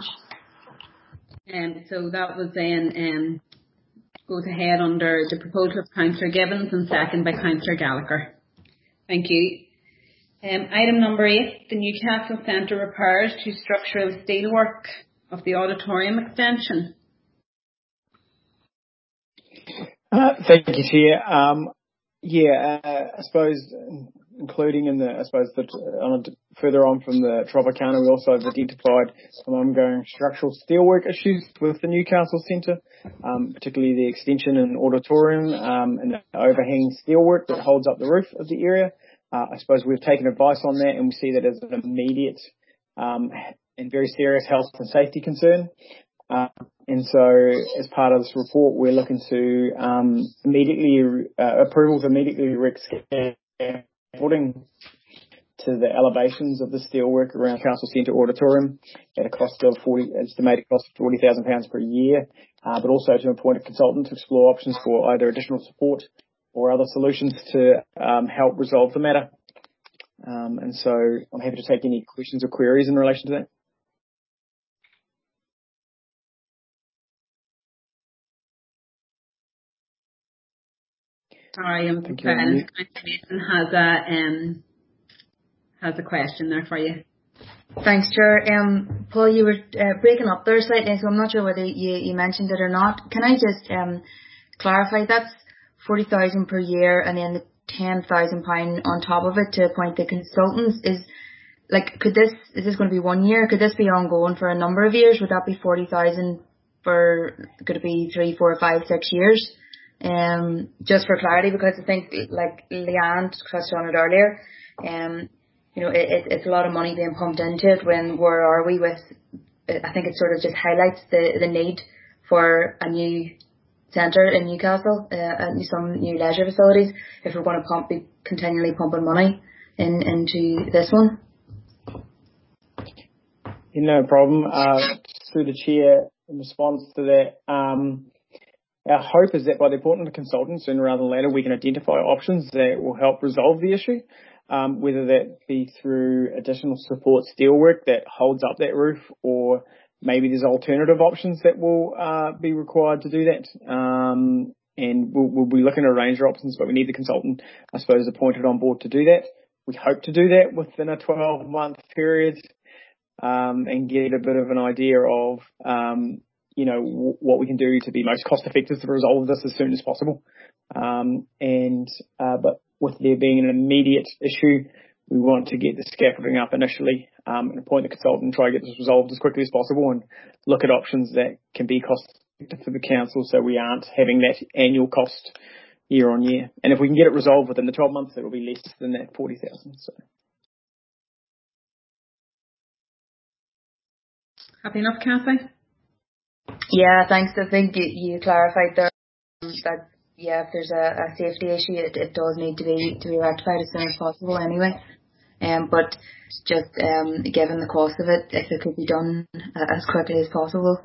So that was then goes ahead under the proposal of Councillor Gibbons and second by Councillor Gallagher. Thank you. Item number 8, the Newcastle Centre repairs to structural steelwork of the auditorium extension. Thank you, Chair. I suppose including in the, further on from the Tropicana, we also have identified some ongoing structural steelwork issues with the Newcastle Centre, particularly the extension and auditorium and the overhanging steelwork that holds up the roof of the area. I suppose we've taken advice on that and we see that as an immediate and very serious health and safety concern. And so as part of this report, we're looking to approvals immediately scaffolding to the elevations of the steelwork around Castle Centre Auditorium at a cost of estimated cost of £40,000 per year, but also to appoint a consultant to explore options for either additional support or other solutions to help resolve the matter. And so I'm happy to take any questions or queries in relation to that. Sorry, I'm has a question there for you. Thanks, Chair. Paul, you were breaking up there slightly, so I'm not sure whether you mentioned it or not. Can I just clarify? That's 40,000 per year, and then the £10,000 on top of it to appoint the consultants. Is this going to be 1 year? Could this be ongoing for a number of years? Would that be 40,000 for? Could it be 3, 4, 5, 6 years? Just for clarity, because I think, like Leanne touched on it earlier, it's a lot of money being pumped into it. Where are we with? I think it sort of just highlights the need for a new centre in Newcastle, some new leisure facilities, if we're going to be continually pumping money into this one. No problem. Through the Chair, in response to that, our hope is that by the appointment of consultants sooner rather than later, we can identify options that will help resolve the issue, whether that be through additional support steelwork that holds up that roof, or maybe there's alternative options that will be required to do that. And we'll be looking at a range of options, but we need the consultant, I suppose, appointed on board to do that. We hope to do that within a 12-month period, and get a bit of an idea of what we can do to be most cost effective to resolve this as soon as possible. But with there being an immediate issue, we want to get the scaffolding up initially, and appoint the consultant and try to get this resolved as quickly as possible, and look at options that can be cost effective for the council, so we aren't having that annual cost year on year. And if we can get it resolved within the 12 months, it will be less than that 40,000. So. Happy enough, Kathy? Yeah, thanks. I think you clarified there that if there's a safety issue, it does need to be rectified as soon as possible anyway. But just given the cost of it, if it could be done as quickly as possible.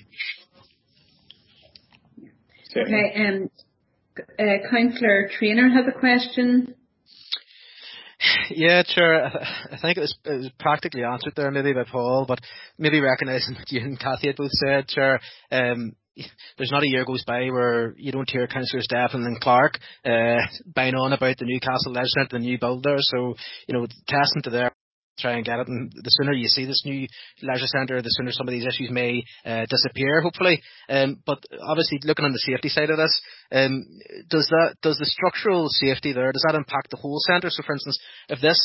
Okay, Councillor Traynor has a question. Yeah, sure. I think it was practically answered there maybe by Paul, but maybe recognising what you and Cathy had both said, sure. There's not a year goes by where you don't hear Councillors Devlin and Clark banging on about the Newcastle Leisure Centre, the new build there. So, testament to their try and get it, and the sooner you see this new leisure centre, the sooner some of these issues may disappear, hopefully. But obviously, looking on the safety side of this, does the structural safety there, does that impact the whole centre? So, for instance, if this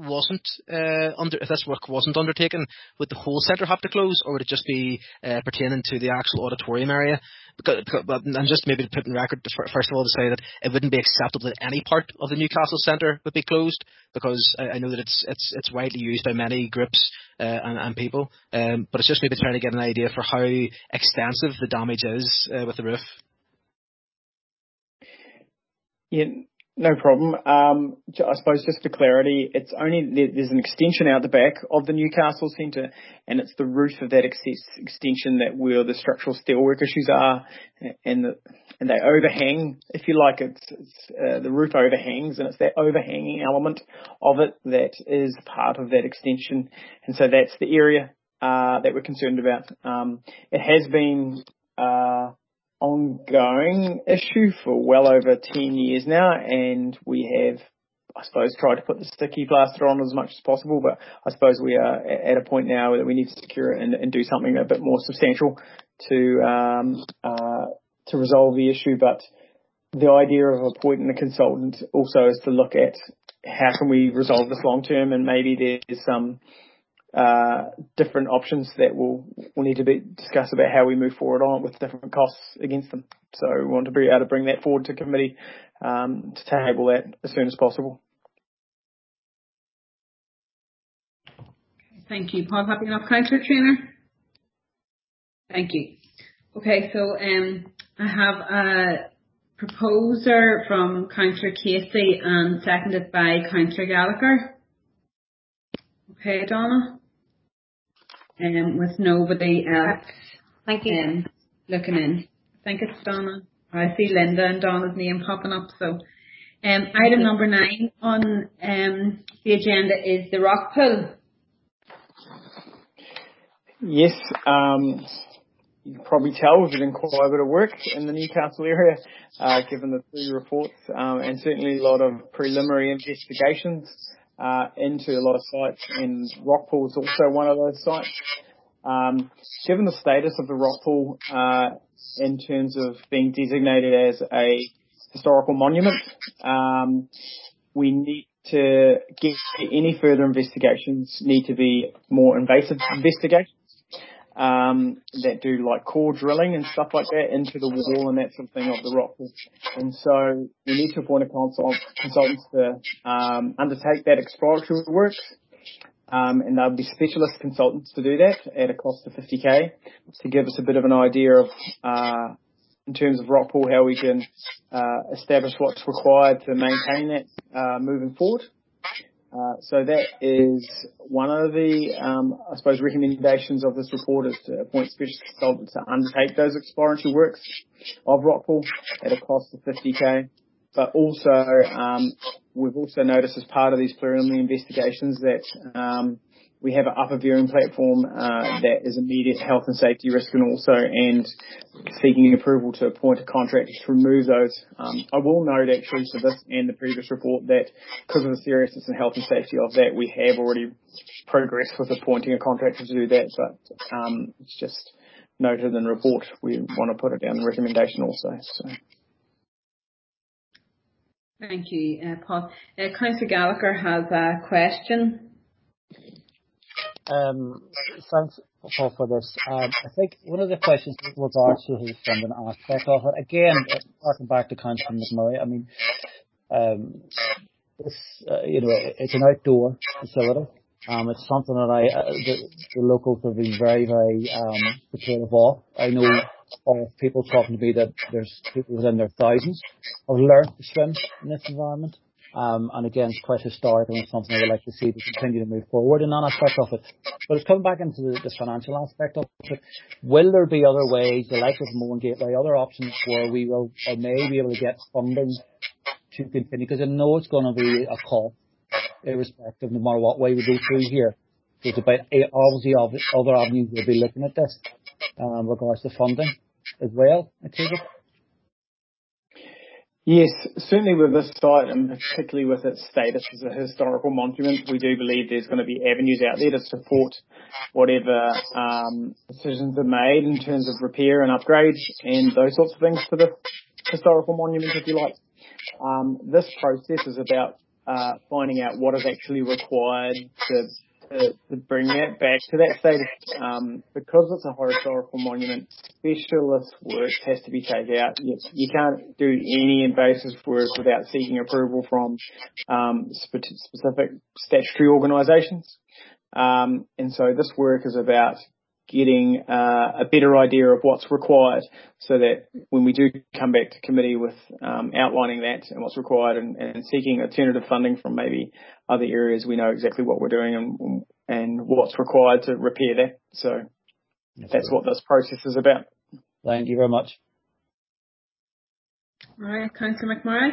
work wasn't undertaken, would the whole centre have to close, or would it just be pertaining to the actual auditorium area? And just maybe to put in record, first of all, to say that it wouldn't be acceptable that any part of the Newcastle Centre would be closed, because I know that it's widely used by many groups and people. But it's just maybe trying to get an idea for how extensive the damage is with the roof. Yeah, No problem. I suppose just for clarity, there's an extension out the back of the Newcastle Centre, and it's the roof of that extension that where the structural steelwork issues are, and they overhang, if you like. It's the roof overhangs, and it's that overhanging element of it that is part of that extension, and so that's the area that we're concerned about. It has been ongoing issue for well over 10 years now, and we have, I suppose, tried to put the sticky plaster on as much as possible, but I suppose we are at a point now that we need to secure it and do something a bit more substantial to resolve the issue. But the idea of appointing a consultant also is to look at how can we resolve this long term, and maybe there's some different options that will need to be discussed about how we move forward on with different costs against them. So we want to be able to bring that forward to committee to table that as soon as possible. Thank you, Paul. Happy enough, Councillor Traynor? Thank you. Okay, so I have a proposer from Councillor Casey and seconded by Councillor Gallagher. Okay, Donna? With nobody else Thank you. Looking in. I think it's Donna. I see Linda and Donna's name popping up. So item number 9 on the agenda is the rock pool. Yes, you can probably tell we've been quite a bit of work in the Newcastle area, given the 3 reports, and certainly a lot of preliminary investigations into a lot of sites, and Rockpool is also one of those sites. Given the status of the Rockpool in terms of being designated as a historical monument, we need to get any further investigations need to be more invasive investigations that do like core drilling and stuff like that into the wall and that sort of thing of the rock pool. And so we need to appoint a consultant to undertake that exploratory work. And there'll be specialist consultants to do that at a cost of 50k to give us a bit of an idea of, in terms of rock pool, how we can establish what's required to maintain that moving forward. So that is one of the, I suppose, recommendations of this report, is to appoint specialist consultants to undertake those exploratory works of Rockpool at a cost of 50k. But also, we've also noticed as part of these preliminary investigations that we have an upper viewing platform that is immediate health and safety risk, and seeking approval to appoint a contractor to remove those. I will note actually for this and the previous report that because of the seriousness and health and safety of that, we have already progressed with appointing a contractor to do that, but it's just noted in the report. We want to put it down in recommendation also. So. Thank you, Paul. Councillor Gallagher has a question. Thanks, Paul, for this. I think one of the questions was also his funding aspect of it. Again, harking back to Councillor McMurray, I mean, it's an outdoor facility. It's something that the locals have been very, very supportive of. I know of people talking to me that there's people within their thousands have learned to swim in this environment. And again, it's quite historic, and it's something I would like to see to continue to move forward in that aspect of it. But it's coming back into the financial aspect of it. Will there be other ways, the likes of Moan Gateway, other options where we will or may be able to get funding to continue? Because I know it's going to be a cost, irrespective, no matter what way we go through here. So it's about obviously other avenues we'll be looking at this regards to funding as well, I take it. Yes, certainly with this site, and particularly with its status as a historical monument, we do believe there's going to be avenues out there to support whatever decisions are made in terms of repair and upgrades and those sorts of things to the historical monument, if you like. This process is about finding out what is actually required to bring that back to that status. Because it's a historical monument, specialist work has to be taken out. You can't do any invasive work without seeking approval from specific statutory organisations. And so this work is about getting a better idea of what's required, so that when we do come back to committee with outlining that and what's required and seeking alternative funding from maybe other areas, we know exactly what we're doing and what's required to repair that. So that's what this process is about. Thank you very much. All right, Councillor McMurray.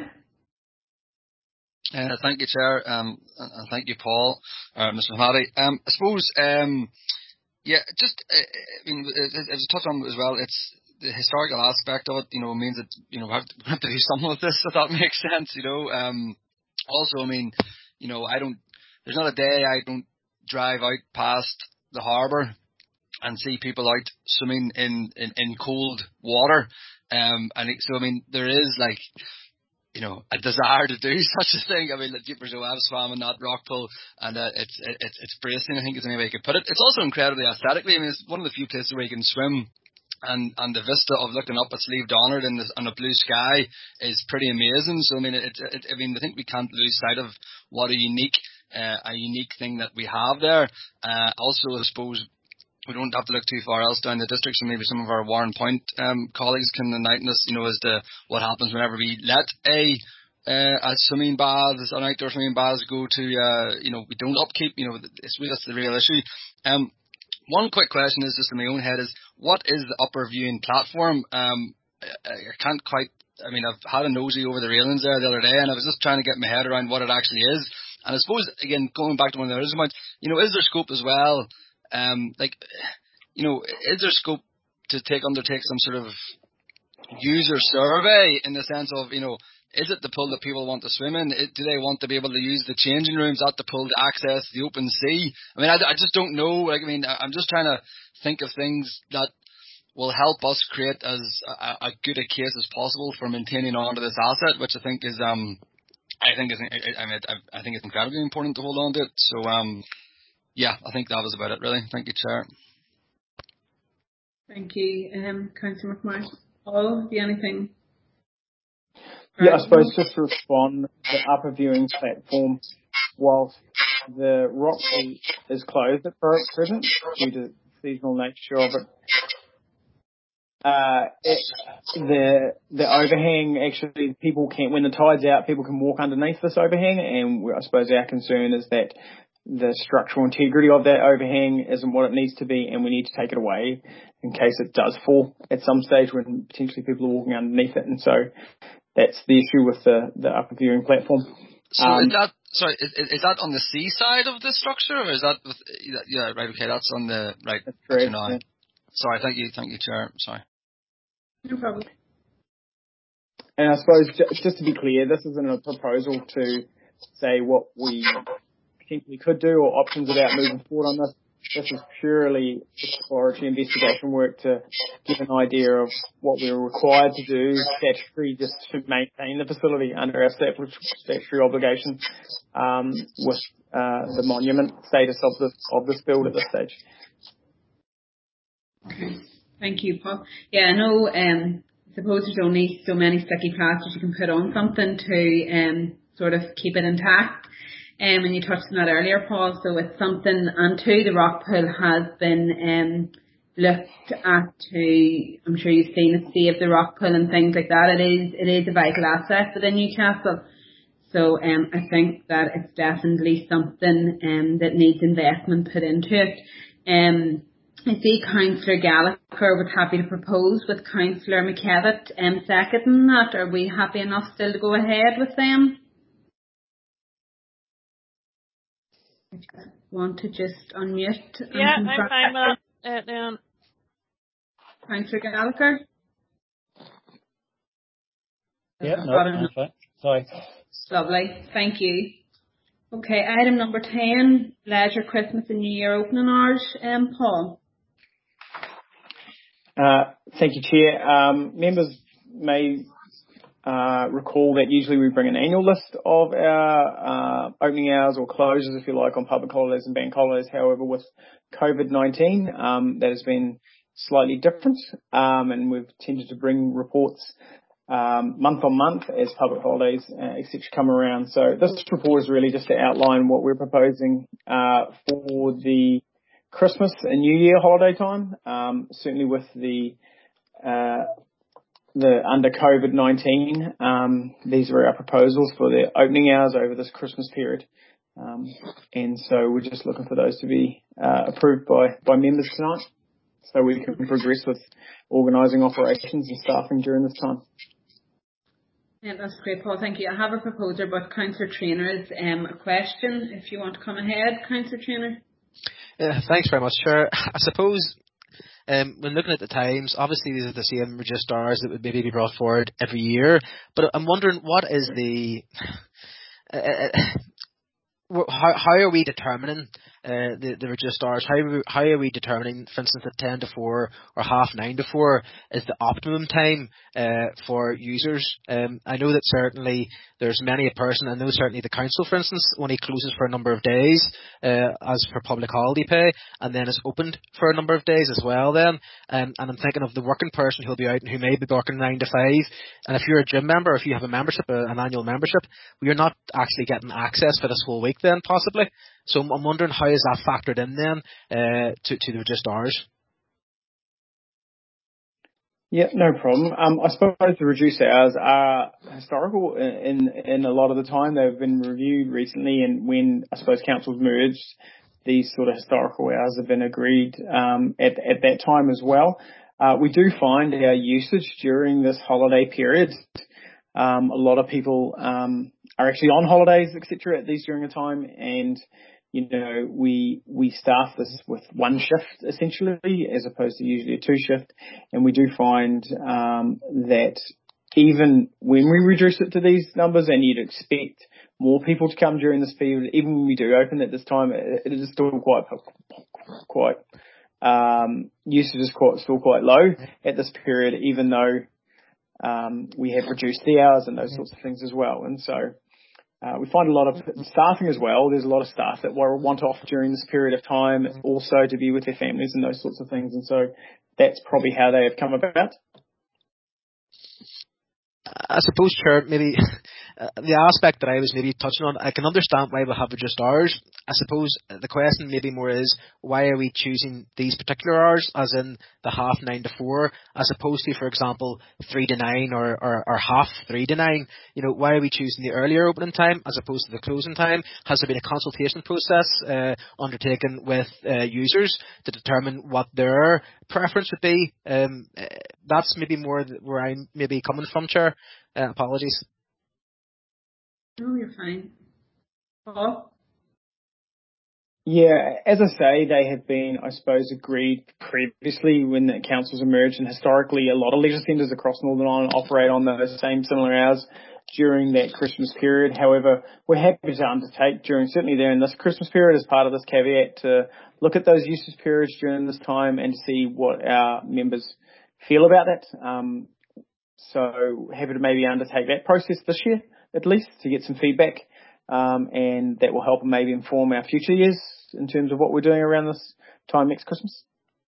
Thank you, Chair, and thank you, Paul, Mr. Mahmadi. I suppose, just, I mean, as you touched on as well, it's the historical aspect of it, means that, we have to do something with this, if that makes sense, Also, I mean, there's not a day I don't drive out past the harbour and see people out swimming in cold water. So, I mean, there is a desire to do such a thing. I mean, Jeepers, I've swam in that rock pool, and it's bracing, I think is the only way I could put it. It's also incredibly aesthetically. I mean, it's one of the few places where you can swim, and the vista of looking up at Slieve Donard on the blue sky is pretty amazing. So, I mean, I think we can't lose sight of what a unique thing that we have there. Also, I suppose, we don't have to look too far else down the district, so maybe some of our Warren Point colleagues can enlighten us, as to what happens whenever we let a swimming bath, an outdoor swimming bath go to, we don't upkeep, that's the real issue. One quick question is just in my own head is, what is the upper viewing platform? I can't quite, I mean, I've had a nosy over the railings there the other day, and I was just trying to get my head around what it actually is. And I suppose, again, going back to one of the other points, is there scope as well? Is there scope to undertake some sort of user survey in the sense of, is it the pool that people want to swim in? Do they want to be able to use the changing rooms at the pool to access the open sea? I mean, I just don't know. I'm just trying to think of things that will help us create as a good a case as possible for maintaining on to this asset, which I think is, I think it's incredibly important to hold on to it. So, I think that was about it, really. Thank you, Chair. Thank you, Councillor McMurray. Paul, have you anything? Yeah, I suppose just to respond, the upper viewing platform, whilst the rock pool is closed at present due to the seasonal nature of it, the overhang, actually, people can, when the tide's out, people can walk underneath this overhang, and I suppose our concern is that the structural integrity of that overhang isn't what it needs to be, and we need to take it away in case it does fall at some stage when potentially people are walking underneath it. And so that's the issue with the upper viewing platform. So is that on the sea side of the structure, or is that with, yeah, right, okay, that's on the right. That's correct, yeah. Sorry, thank you, Chair. Sorry. No problem. And I suppose just to be clear, this isn't a proposal to say what we potentially could do or options about moving forward on this. This is purely exploratory investigation work to give an idea of what we're required to do statutory just to maintain the facility under our statutory obligation with the monument status of this build at this stage. Okay. Thank you, Paul. Yeah, I know, I suppose there's only so many sticky plasters you can put on something to sort of keep it intact. And you touched on that earlier, Paul, so it's something, and too, the rock pool has been looked at to, I'm sure you've seen it, save the rock pool and things like that. It is a vital asset within Newcastle. So I think that it's definitely something that needs investment put into it. I see Councillor Gallagher was happy to propose with Councillor McKevitt seconding that. Are we happy enough still to go ahead with them? I just want to just unmute. Yeah, I'm fine with that. Councillor Gallagher? Yeah, no, I'm fine. Sorry. Lovely, thank you. Okay, item number 10, leisure, Christmas and New Year opening hours. Paul? Thank you, Chair. Members may recall that usually we bring an annual list of our opening hours or closures, if you like, on public holidays and bank holidays. However, with COVID-19, that has been slightly different, and we've tended to bring reports month on month as public holidays, etc. come around. So this report is really just to outline what we're proposing for the Christmas and New Year holiday time. Certainly with the under COVID-19, these were our proposals for the opening hours over this Christmas period. And so we're just looking for those to be approved by members tonight, so we can progress with organising operations and staffing during this time. Yeah, that's great, Paul. Thank you. I have a proposal, but Councillor Trainor's a question. If you want to come ahead, Councillor Trainor. Thanks very much, Chair. I suppose when looking at the times, obviously these are the same reduced hours that would maybe be brought forward every year, but I'm wondering what is the how are we determining the reduced hours? How are we determining, for instance, that 10 to 4 or 9:30 to 4 is the optimum time for users? I know that certainly there's many a person. I know certainly the council, for instance, only closes for a number of days as per public holiday pay, and then is opened for a number of days as well. Then, and I'm thinking of the working person who'll be out and who may be working 9 to 5. And if you're a gym member, or if you have a membership, an annual membership, you're not actually getting access for this whole week then, possibly. So I'm wondering, how is that factored in then to the reduced hours? Yeah, no problem. I suppose the reduced hours are historical in a lot of the time. They've been reviewed recently, and when I suppose councils merged, these sort of historical hours have been agreed at that time as well. We do find our usage during this holiday period. A lot of people are actually on holidays, etc. at these during the time, and we staff this with one shift essentially, as opposed to usually a 2 shift. And we do find that even when we reduce it to these numbers, and you'd expect more people to come during this period, even when we do open at this time, it is still quite usage is still quite low at this period, even though we have reduced the hours and those sorts of things as well. And so we find a lot of staffing as well. There's a lot of staff that want off during this period of time, also to be with their families and those sorts of things. And so that's probably how they have come about. I suppose, Chair, maybe the aspect that I was maybe touching on, I can understand why we have reduced hours. I suppose the question maybe more is, why are we choosing these particular hours, as in the 9:30 to 4, as opposed to, for example, 3 to 9 or 3:30 to 9? Why are we choosing the earlier opening time as opposed to the closing time? Has there been a consultation process undertaken with users to determine what their preference would be? That's maybe more where I'm maybe coming from, Chair. Apologies. No, you're fine. Paul? Yeah, as I say, they have been, I suppose, agreed previously when the councils emerged, and historically a lot of leisure centres across Northern Ireland operate on those same similar hours during that Christmas period. However, we're happy to undertake certainly there in this Christmas period, as part of this caveat, to look at those usage periods during this time and see what our members feel about it. So happy to maybe undertake that process this year, at least, to get some feedback, and that will help maybe inform our future years in terms of what we're doing around this time next Christmas.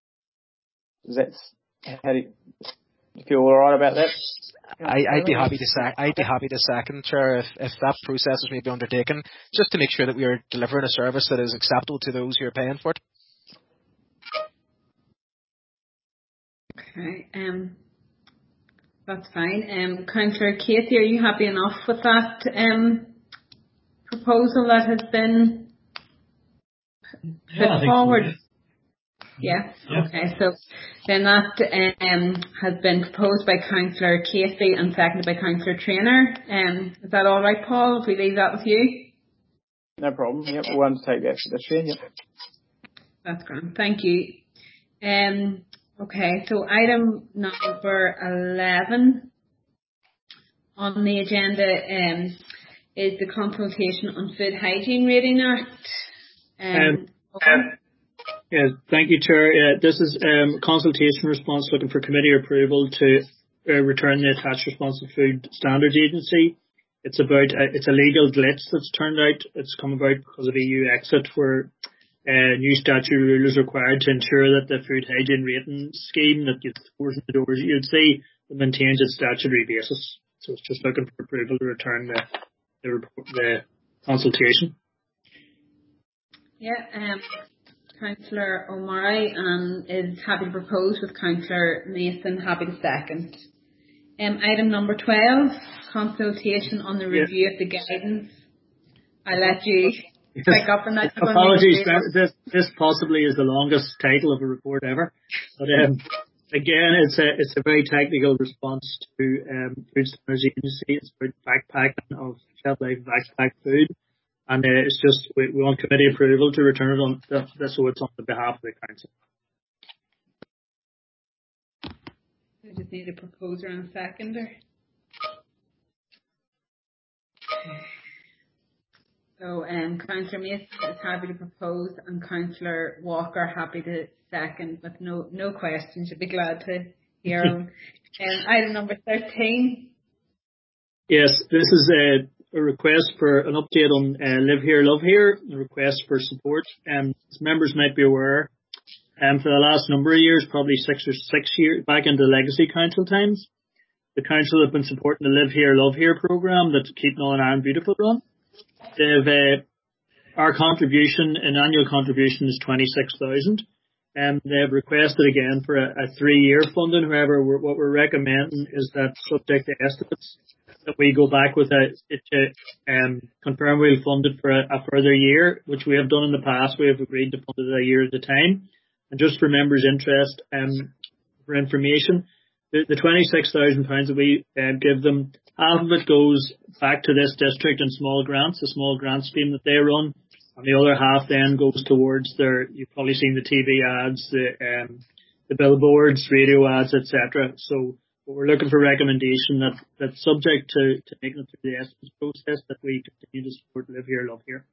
How do you feel all right about that? I'd be happy to second, Chair, if that process is maybe undertaken, just to make sure that we are delivering a service that is acceptable to those who are paying for it. Okay, that's fine. Councillor Casey, are you happy enough with that proposal that has been put forward? Yeah. Okay. So then that has been proposed by Councillor Casey and seconded by Councillor Trainor. Is that all right, Paul? If we leave that with you? No problem. Yep, we'll undertake that for this year. Yep. That's grand. Thank you. Okay. So item number 11 on the agenda is the consultation on Food Hygiene Rating Act. Yeah, thank you, Chair. This is consultation response looking for committee approval to return the attached response to Food Standards Agency. It's a legal glitch that's turned out. It's come about because of EU exit, where new statutory rule is required to ensure that the food hygiene rating scheme that gets forced in the doors you'd see maintains its statutory basis. So it's just looking for approval to return the consultation. Yeah. Councillor O'Murray and is happy to propose, with Councillor Mason happy to second. Item number 12, consultation on the review of the guidance. I'll let you pick up on that. Apologies, this possibly is the longest title of a report ever. But again, it's a very technical response to Food Standards Agency. It's about backpacking of shelf life backpack food. And it's just, we want committee approval to return it on, so it's on the behalf of the council. I just need a proposer and a seconder. So Councillor Mason is happy to propose and Councillor Walker happy to second, with no questions. You'd be glad to hear them. Item number 13. Yes, this is a request for an update on Live Here, Love Here, a request for support. As members might be aware, for the last number of years, probably 6 years, back into Legacy Council times, the council have been supporting the Live Here, Love Here programme that Keep Northern Ireland Beautiful run. Our contribution, an annual contribution, is 26,000. They've requested again for a 3-year funding. However, what we're recommending is that, subject to estimates, that we go back with confirm we'll fund it for a further year, which we have done in the past. We have agreed to fund it a year at a time. And just for members' interest, for information, the £26,000 that we give them, half of it goes back to this district in small grants, a small grant scheme that they run, and the other half then goes towards you've probably seen the TV ads, the billboards, radio ads, etc. So we're looking for recommendation that subject to making it through the estimates process, that we continue to support Live Here, Love Here.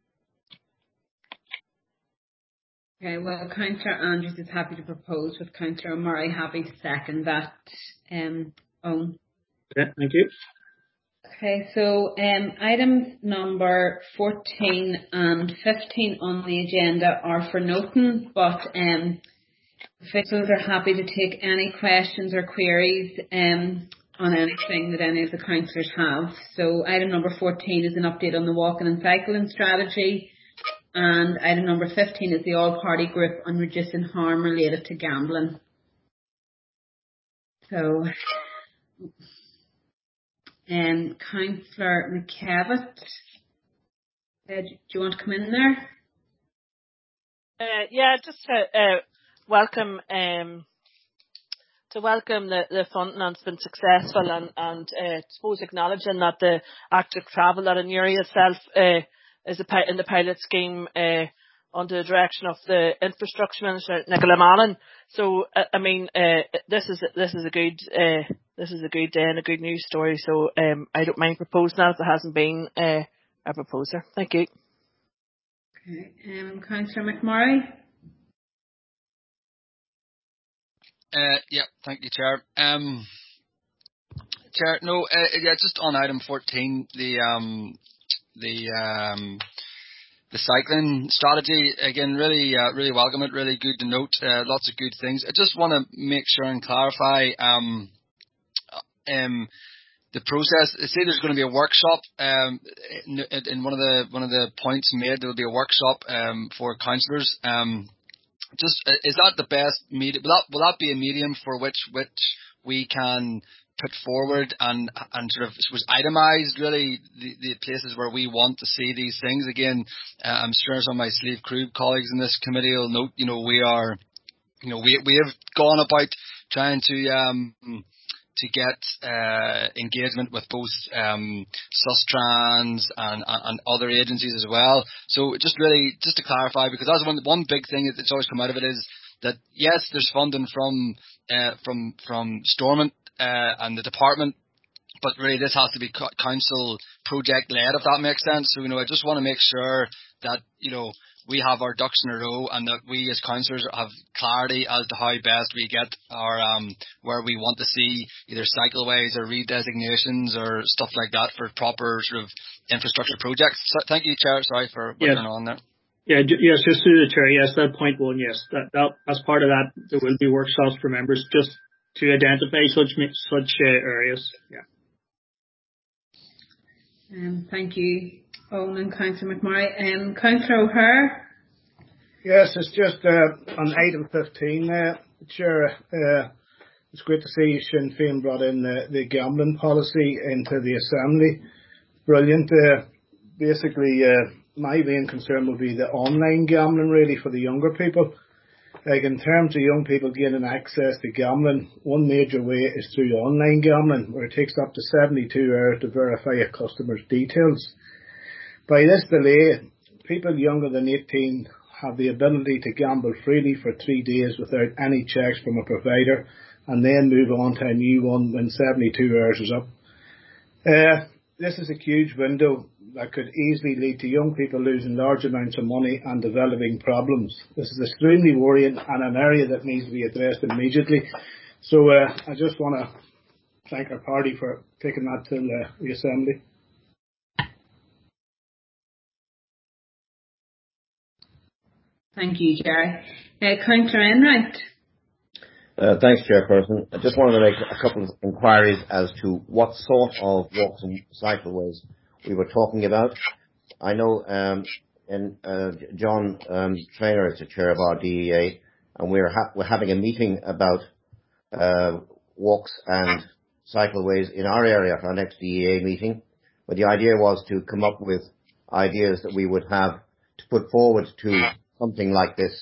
Okay, well, Councillor Andrews is happy to propose, with Councillor O'Murray happy to second that. Owen. Okay, thank you. Okay, so items number 14 and 15 on the agenda are for noting, but officials are happy to take any questions or queries on anything that any of the councillors have. So item number 14 is an update on the walking and cycling strategy, and item number 15 is the all-party group on reducing harm related to gambling. So, Councillor McKevitt, do you want to come in there? Yeah, just to welcome the funding, and it's been successful, and suppose acknowledging that the active travel that Inuri itself is in the pilot scheme under the direction of the infrastructure minister Nicola Mallon. So I mean, this is a good day and a good news story. So I don't mind proposing that if there hasn't been a proposer. Thank you. Okay, Councillor McMurray. Yeah, thank you, Chair. Chair, no, yeah, just on item 14, the cycling strategy, again, really welcome it, really good to note, lots of good things. I just want to make sure and clarify the process. I say there's going to be a workshop, in one of the points made, there will be a workshop for councillors. Just is that the best medium? Will that be a medium for which we can put forward and sort of was itemised really the places where we want to see these things? Again, I'm sure some of my Slieve Crube colleagues in this committee will note, we have gone about trying to get engagement with both Sustrans and other agencies as well. So just to clarify, because that's one big thing that's always come out of it is that yes, there's funding from Stormont and the department, but really this has to be council project led, if that makes sense. So I just want to make sure that we have our ducks in a row, and that we as councillors have clarity as to how best we get our where we want to see either cycleways or redesignations or stuff like that for proper sort of infrastructure projects. So, thank you, Chair. Sorry for putting on there. Yeah, yes, just through the Chair. Yes, that point one. Yes, that as part of that, there will be workshops for members just to identify such areas. Yeah. Thank you, Owen and Councillor McMurray. Councillor O'Hare. Yes, it's just on item 15 Chair. It's great to see Sinn Féin brought in the gambling policy into the Assembly. Brilliant. Basically, my main concern will be the online gambling really for the younger people. Like in terms of young people gaining access to gambling, one major way is through online gambling, where it takes up to 72 hours to verify a customer's details. By this delay, people younger than 18 have the ability to gamble freely for 3 days without any checks from a provider, and then move on to a new one when 72 hours is up. This is a huge window that could easily lead to young people losing large amounts of money and developing problems. This is extremely worrying and an area that needs to be addressed immediately. So I just want to thank our party for taking that to the Assembly. Thank you, Jerry. Councillor Enright. Thanks, Chairperson. I just wanted to make a couple of inquiries as to what sort of walks and cycleways we were talking about. I know John Traynor is the chair of our DEA, and we're having a meeting about walks and cycleways in our area for our next DEA meeting. But the idea was to come up with ideas that we would have to put forward to something like this.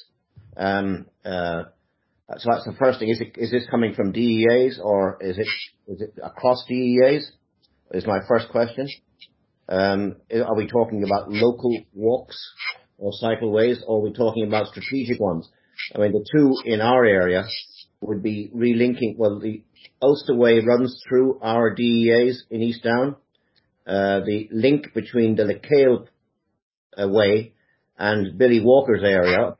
So that's the first thing. Is this coming from DEAs or is it across DEAs? Is my first question. Are we talking about local walks or cycleways, or are we talking about strategic ones? I mean, the two in our area would be relinking. Well, the Ulster Way runs through our DEAs in East Down. The link between the Lecale Way and Billy Walker's area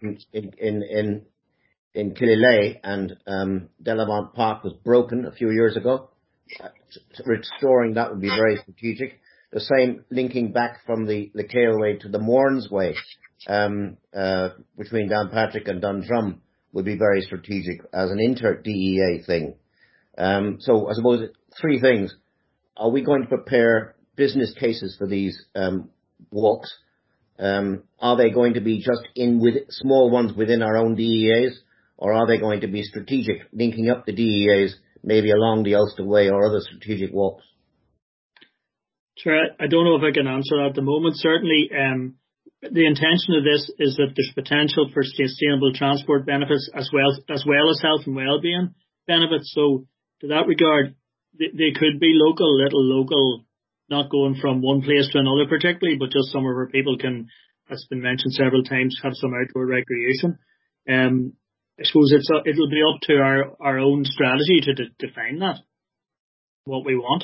in Killilay and Delamont Park was broken a few years ago. Restoring that would be very strategic. The same linking back from the Lecale Way to the Mourns Way between Downpatrick and Dundrum would be very strategic as an inter-DEA thing. So I suppose three things. Are we going to prepare business cases for these walks? Are they going to be just with small ones within our own DEAs, or are they going to be strategic, linking up the DEAs maybe along the Ulster Way or other strategic walks? Sure, I don't know if I can answer that at the moment. Certainly, the intention of this is that there's potential for sustainable transport benefits as well as health and well-being benefits. So, to that regard, they could be local, not going from one place to another particularly, but just somewhere where people can, as been mentioned several times, have some outdoor recreation. I suppose it'll be up to our own strategy to define that, what we want.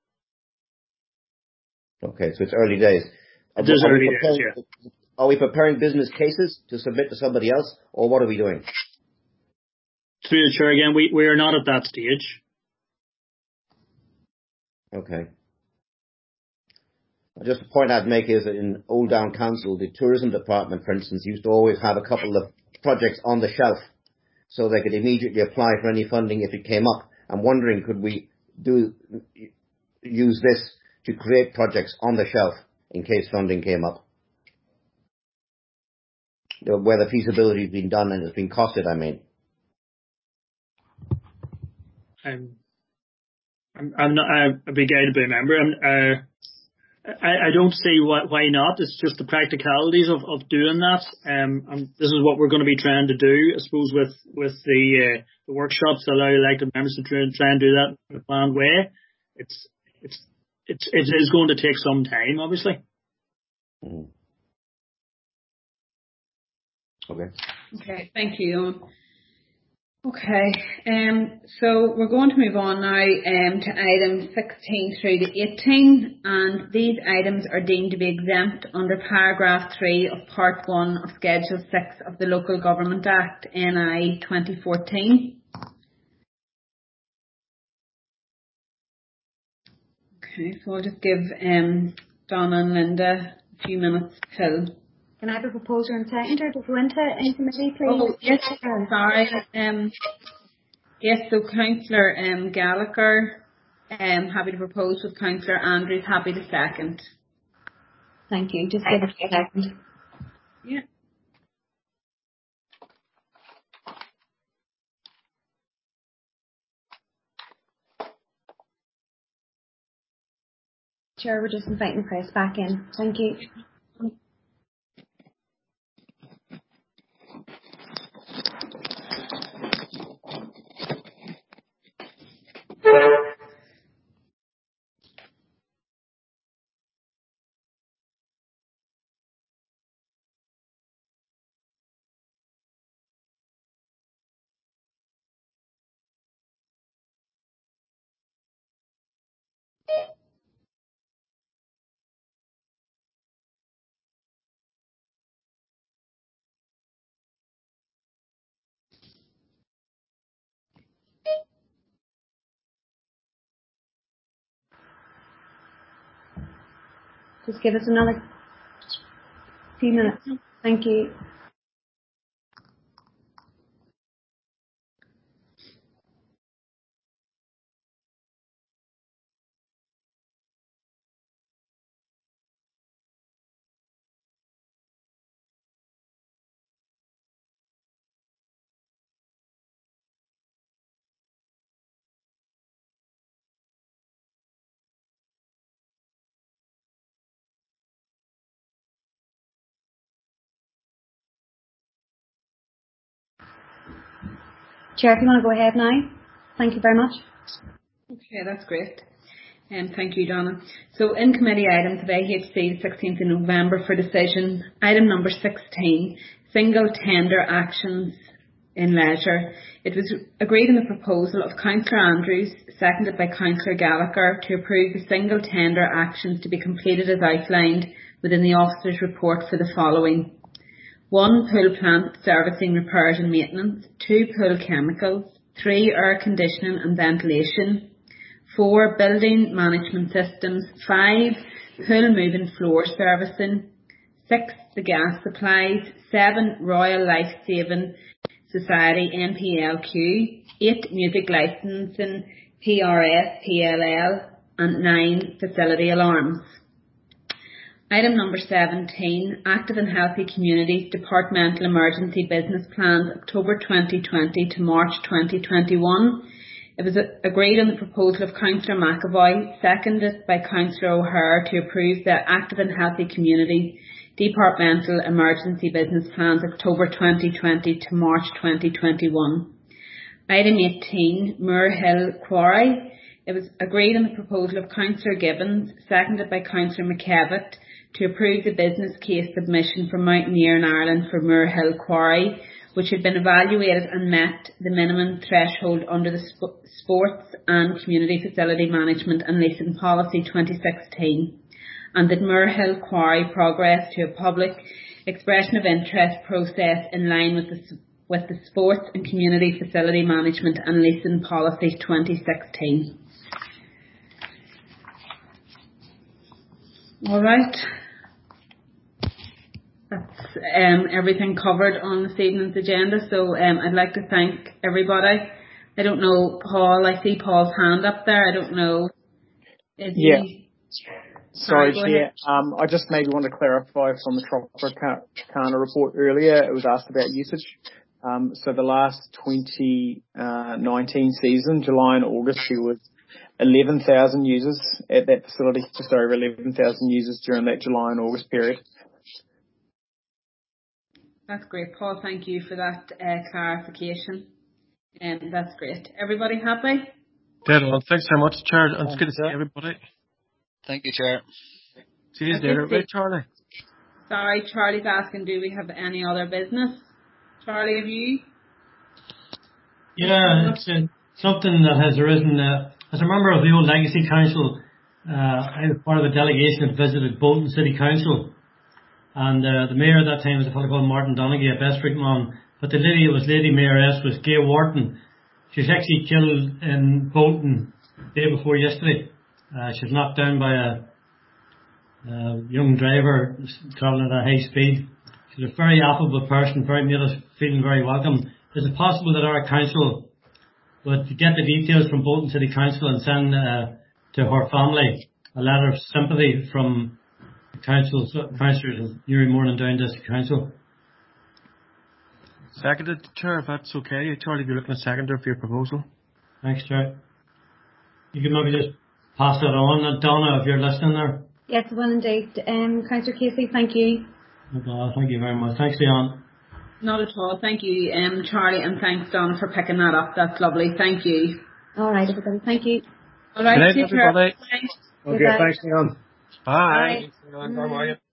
Okay, so it's early days. It is early days, yeah. Are we preparing business cases to submit to somebody else, or what are we doing? Through the chair again, we are not at that stage. Okay. Just a point I'd make is that in Old Down Council, the tourism department, for instance, used to always have a couple of projects on the shelf so they could immediately apply for any funding if it came up. I'm wondering, could we use this to create projects on the shelf in case funding came up? Where the feasibility has been done and has been costed, I mean. I'm not a big guy to be a member. I don't see why not. It's just the practicalities of doing that. And this is what we're going to be trying to do, I suppose, with the workshops that allow elected members to try and do that in a planned way. It is going to take some time, obviously. Mm. Okay, thank you. Okay, so we're going to move on now to items 16 through to 18, and these items are deemed to be exempt under paragraph 3 of part 1 of Schedule 6 of the Local Government Act, NI 2014. Okay, so I'll just give Donna and Linda a few minutes to... Can I have a proposer and seconder to go into committee, please? Oh, yes, sorry. Yes, so Councillor Gallagher happy to propose, with Councillor Andrews happy to second. Thank you. Just give us a second. Yeah. Chair, we're just inviting Chris back in. Thank you. Just give us another few minutes. Thank you. Chair, if you want to go ahead now. Thank you very much. Okay, that's great. Thank you, Donna. So in committee items of AHC the 16th of November for decision, item number 16, single tender actions in leisure. It was agreed in the proposal of Councillor Andrews, seconded by Councillor Gallagher, to approve the single tender actions to be completed as outlined within the officer's report for the following. 1. Pool plant servicing, repairs and maintenance. 2. Pool chemicals. 3. Air conditioning and ventilation. 4. Building management systems. 5. Pool moving floor servicing. 6. The gas supplies. 7. Royal Life Saving Society NPLQ. 8. Music licensing PRS PLL. And 9. Facility alarms. Item number 17, Active and Healthy Communities Departmental Emergency Business Plans, October 2020 to March 2021. It was agreed on the proposal of Councillor McAvoy, seconded by Councillor O'Hare, to approve the Active and Healthy Communities Departmental Emergency Business Plans, October 2020 to March 2021. Item 18, Moor Hill Quarry. It was agreed on the proposal of Councillor Gibbons, seconded by Councillor McKevitt, to approve the business case submission for Mountaineer in Ireland for Moor Hill Quarry, which had been evaluated and met the minimum threshold under the Sports and Community Facility Management and Leasing Policy 2016, and that Moor Hill Quarry progressed to a public expression of interest process in line with the Sports and Community Facility Management and Leasing Policy 2016. All right. That's everything covered on this evening's agenda. So I'd like to thank everybody. I don't know, Paul. I see Paul's hand up there. I don't know. Sorry, Chair. I just maybe want to clarify from the Tropicana report earlier. It was asked about usage. So the last 2019 season, July and August, there was 11,000 users at that facility, just over 11,000 users during that July and August period. That's great, Paul. Thank you for that clarification. That's great. Everybody happy? Dead on. Thanks so much, Chair. It's good to see everybody. Thank you, Chair. See you later, right, Charlie? Sorry, Charlie's asking, do we have any other business? Charlie, have you? Yeah, it's something that has arisen. As a member of the old Legacy Council, I was part of a delegation that visited Bolton City Council. And the mayor at that time was a fellow called Martin Donaghy, a Bestwick man. But the lady who was Lady Mayoress was Gay Wharton. She was actually killed in Bolton the day before yesterday. She was knocked down by a young driver travelling at a high speed. She was a very affable person, made us feeling very welcome. Is it possible that our council would get the details from Bolton City Council and send to her family a letter of sympathy from councillors of Newry Morning Down District Council? Seconded, Chair, if that's okay. Charlie, if you're looking at seconder for your proposal. Thanks, Chair. You can maybe just pass that on. Donna, if you're listening there. Yes, I will indeed. Councillor Casey, thank you. No, thank you very much. Thanks, Leon. Not at all. Thank you, Charlie, and thanks, Donna, for picking that up. That's lovely. Thank you. All right, everybody. Thank you. All right. Good night, everybody. Okay, thanks, Leon. Bye. Bye. Bye.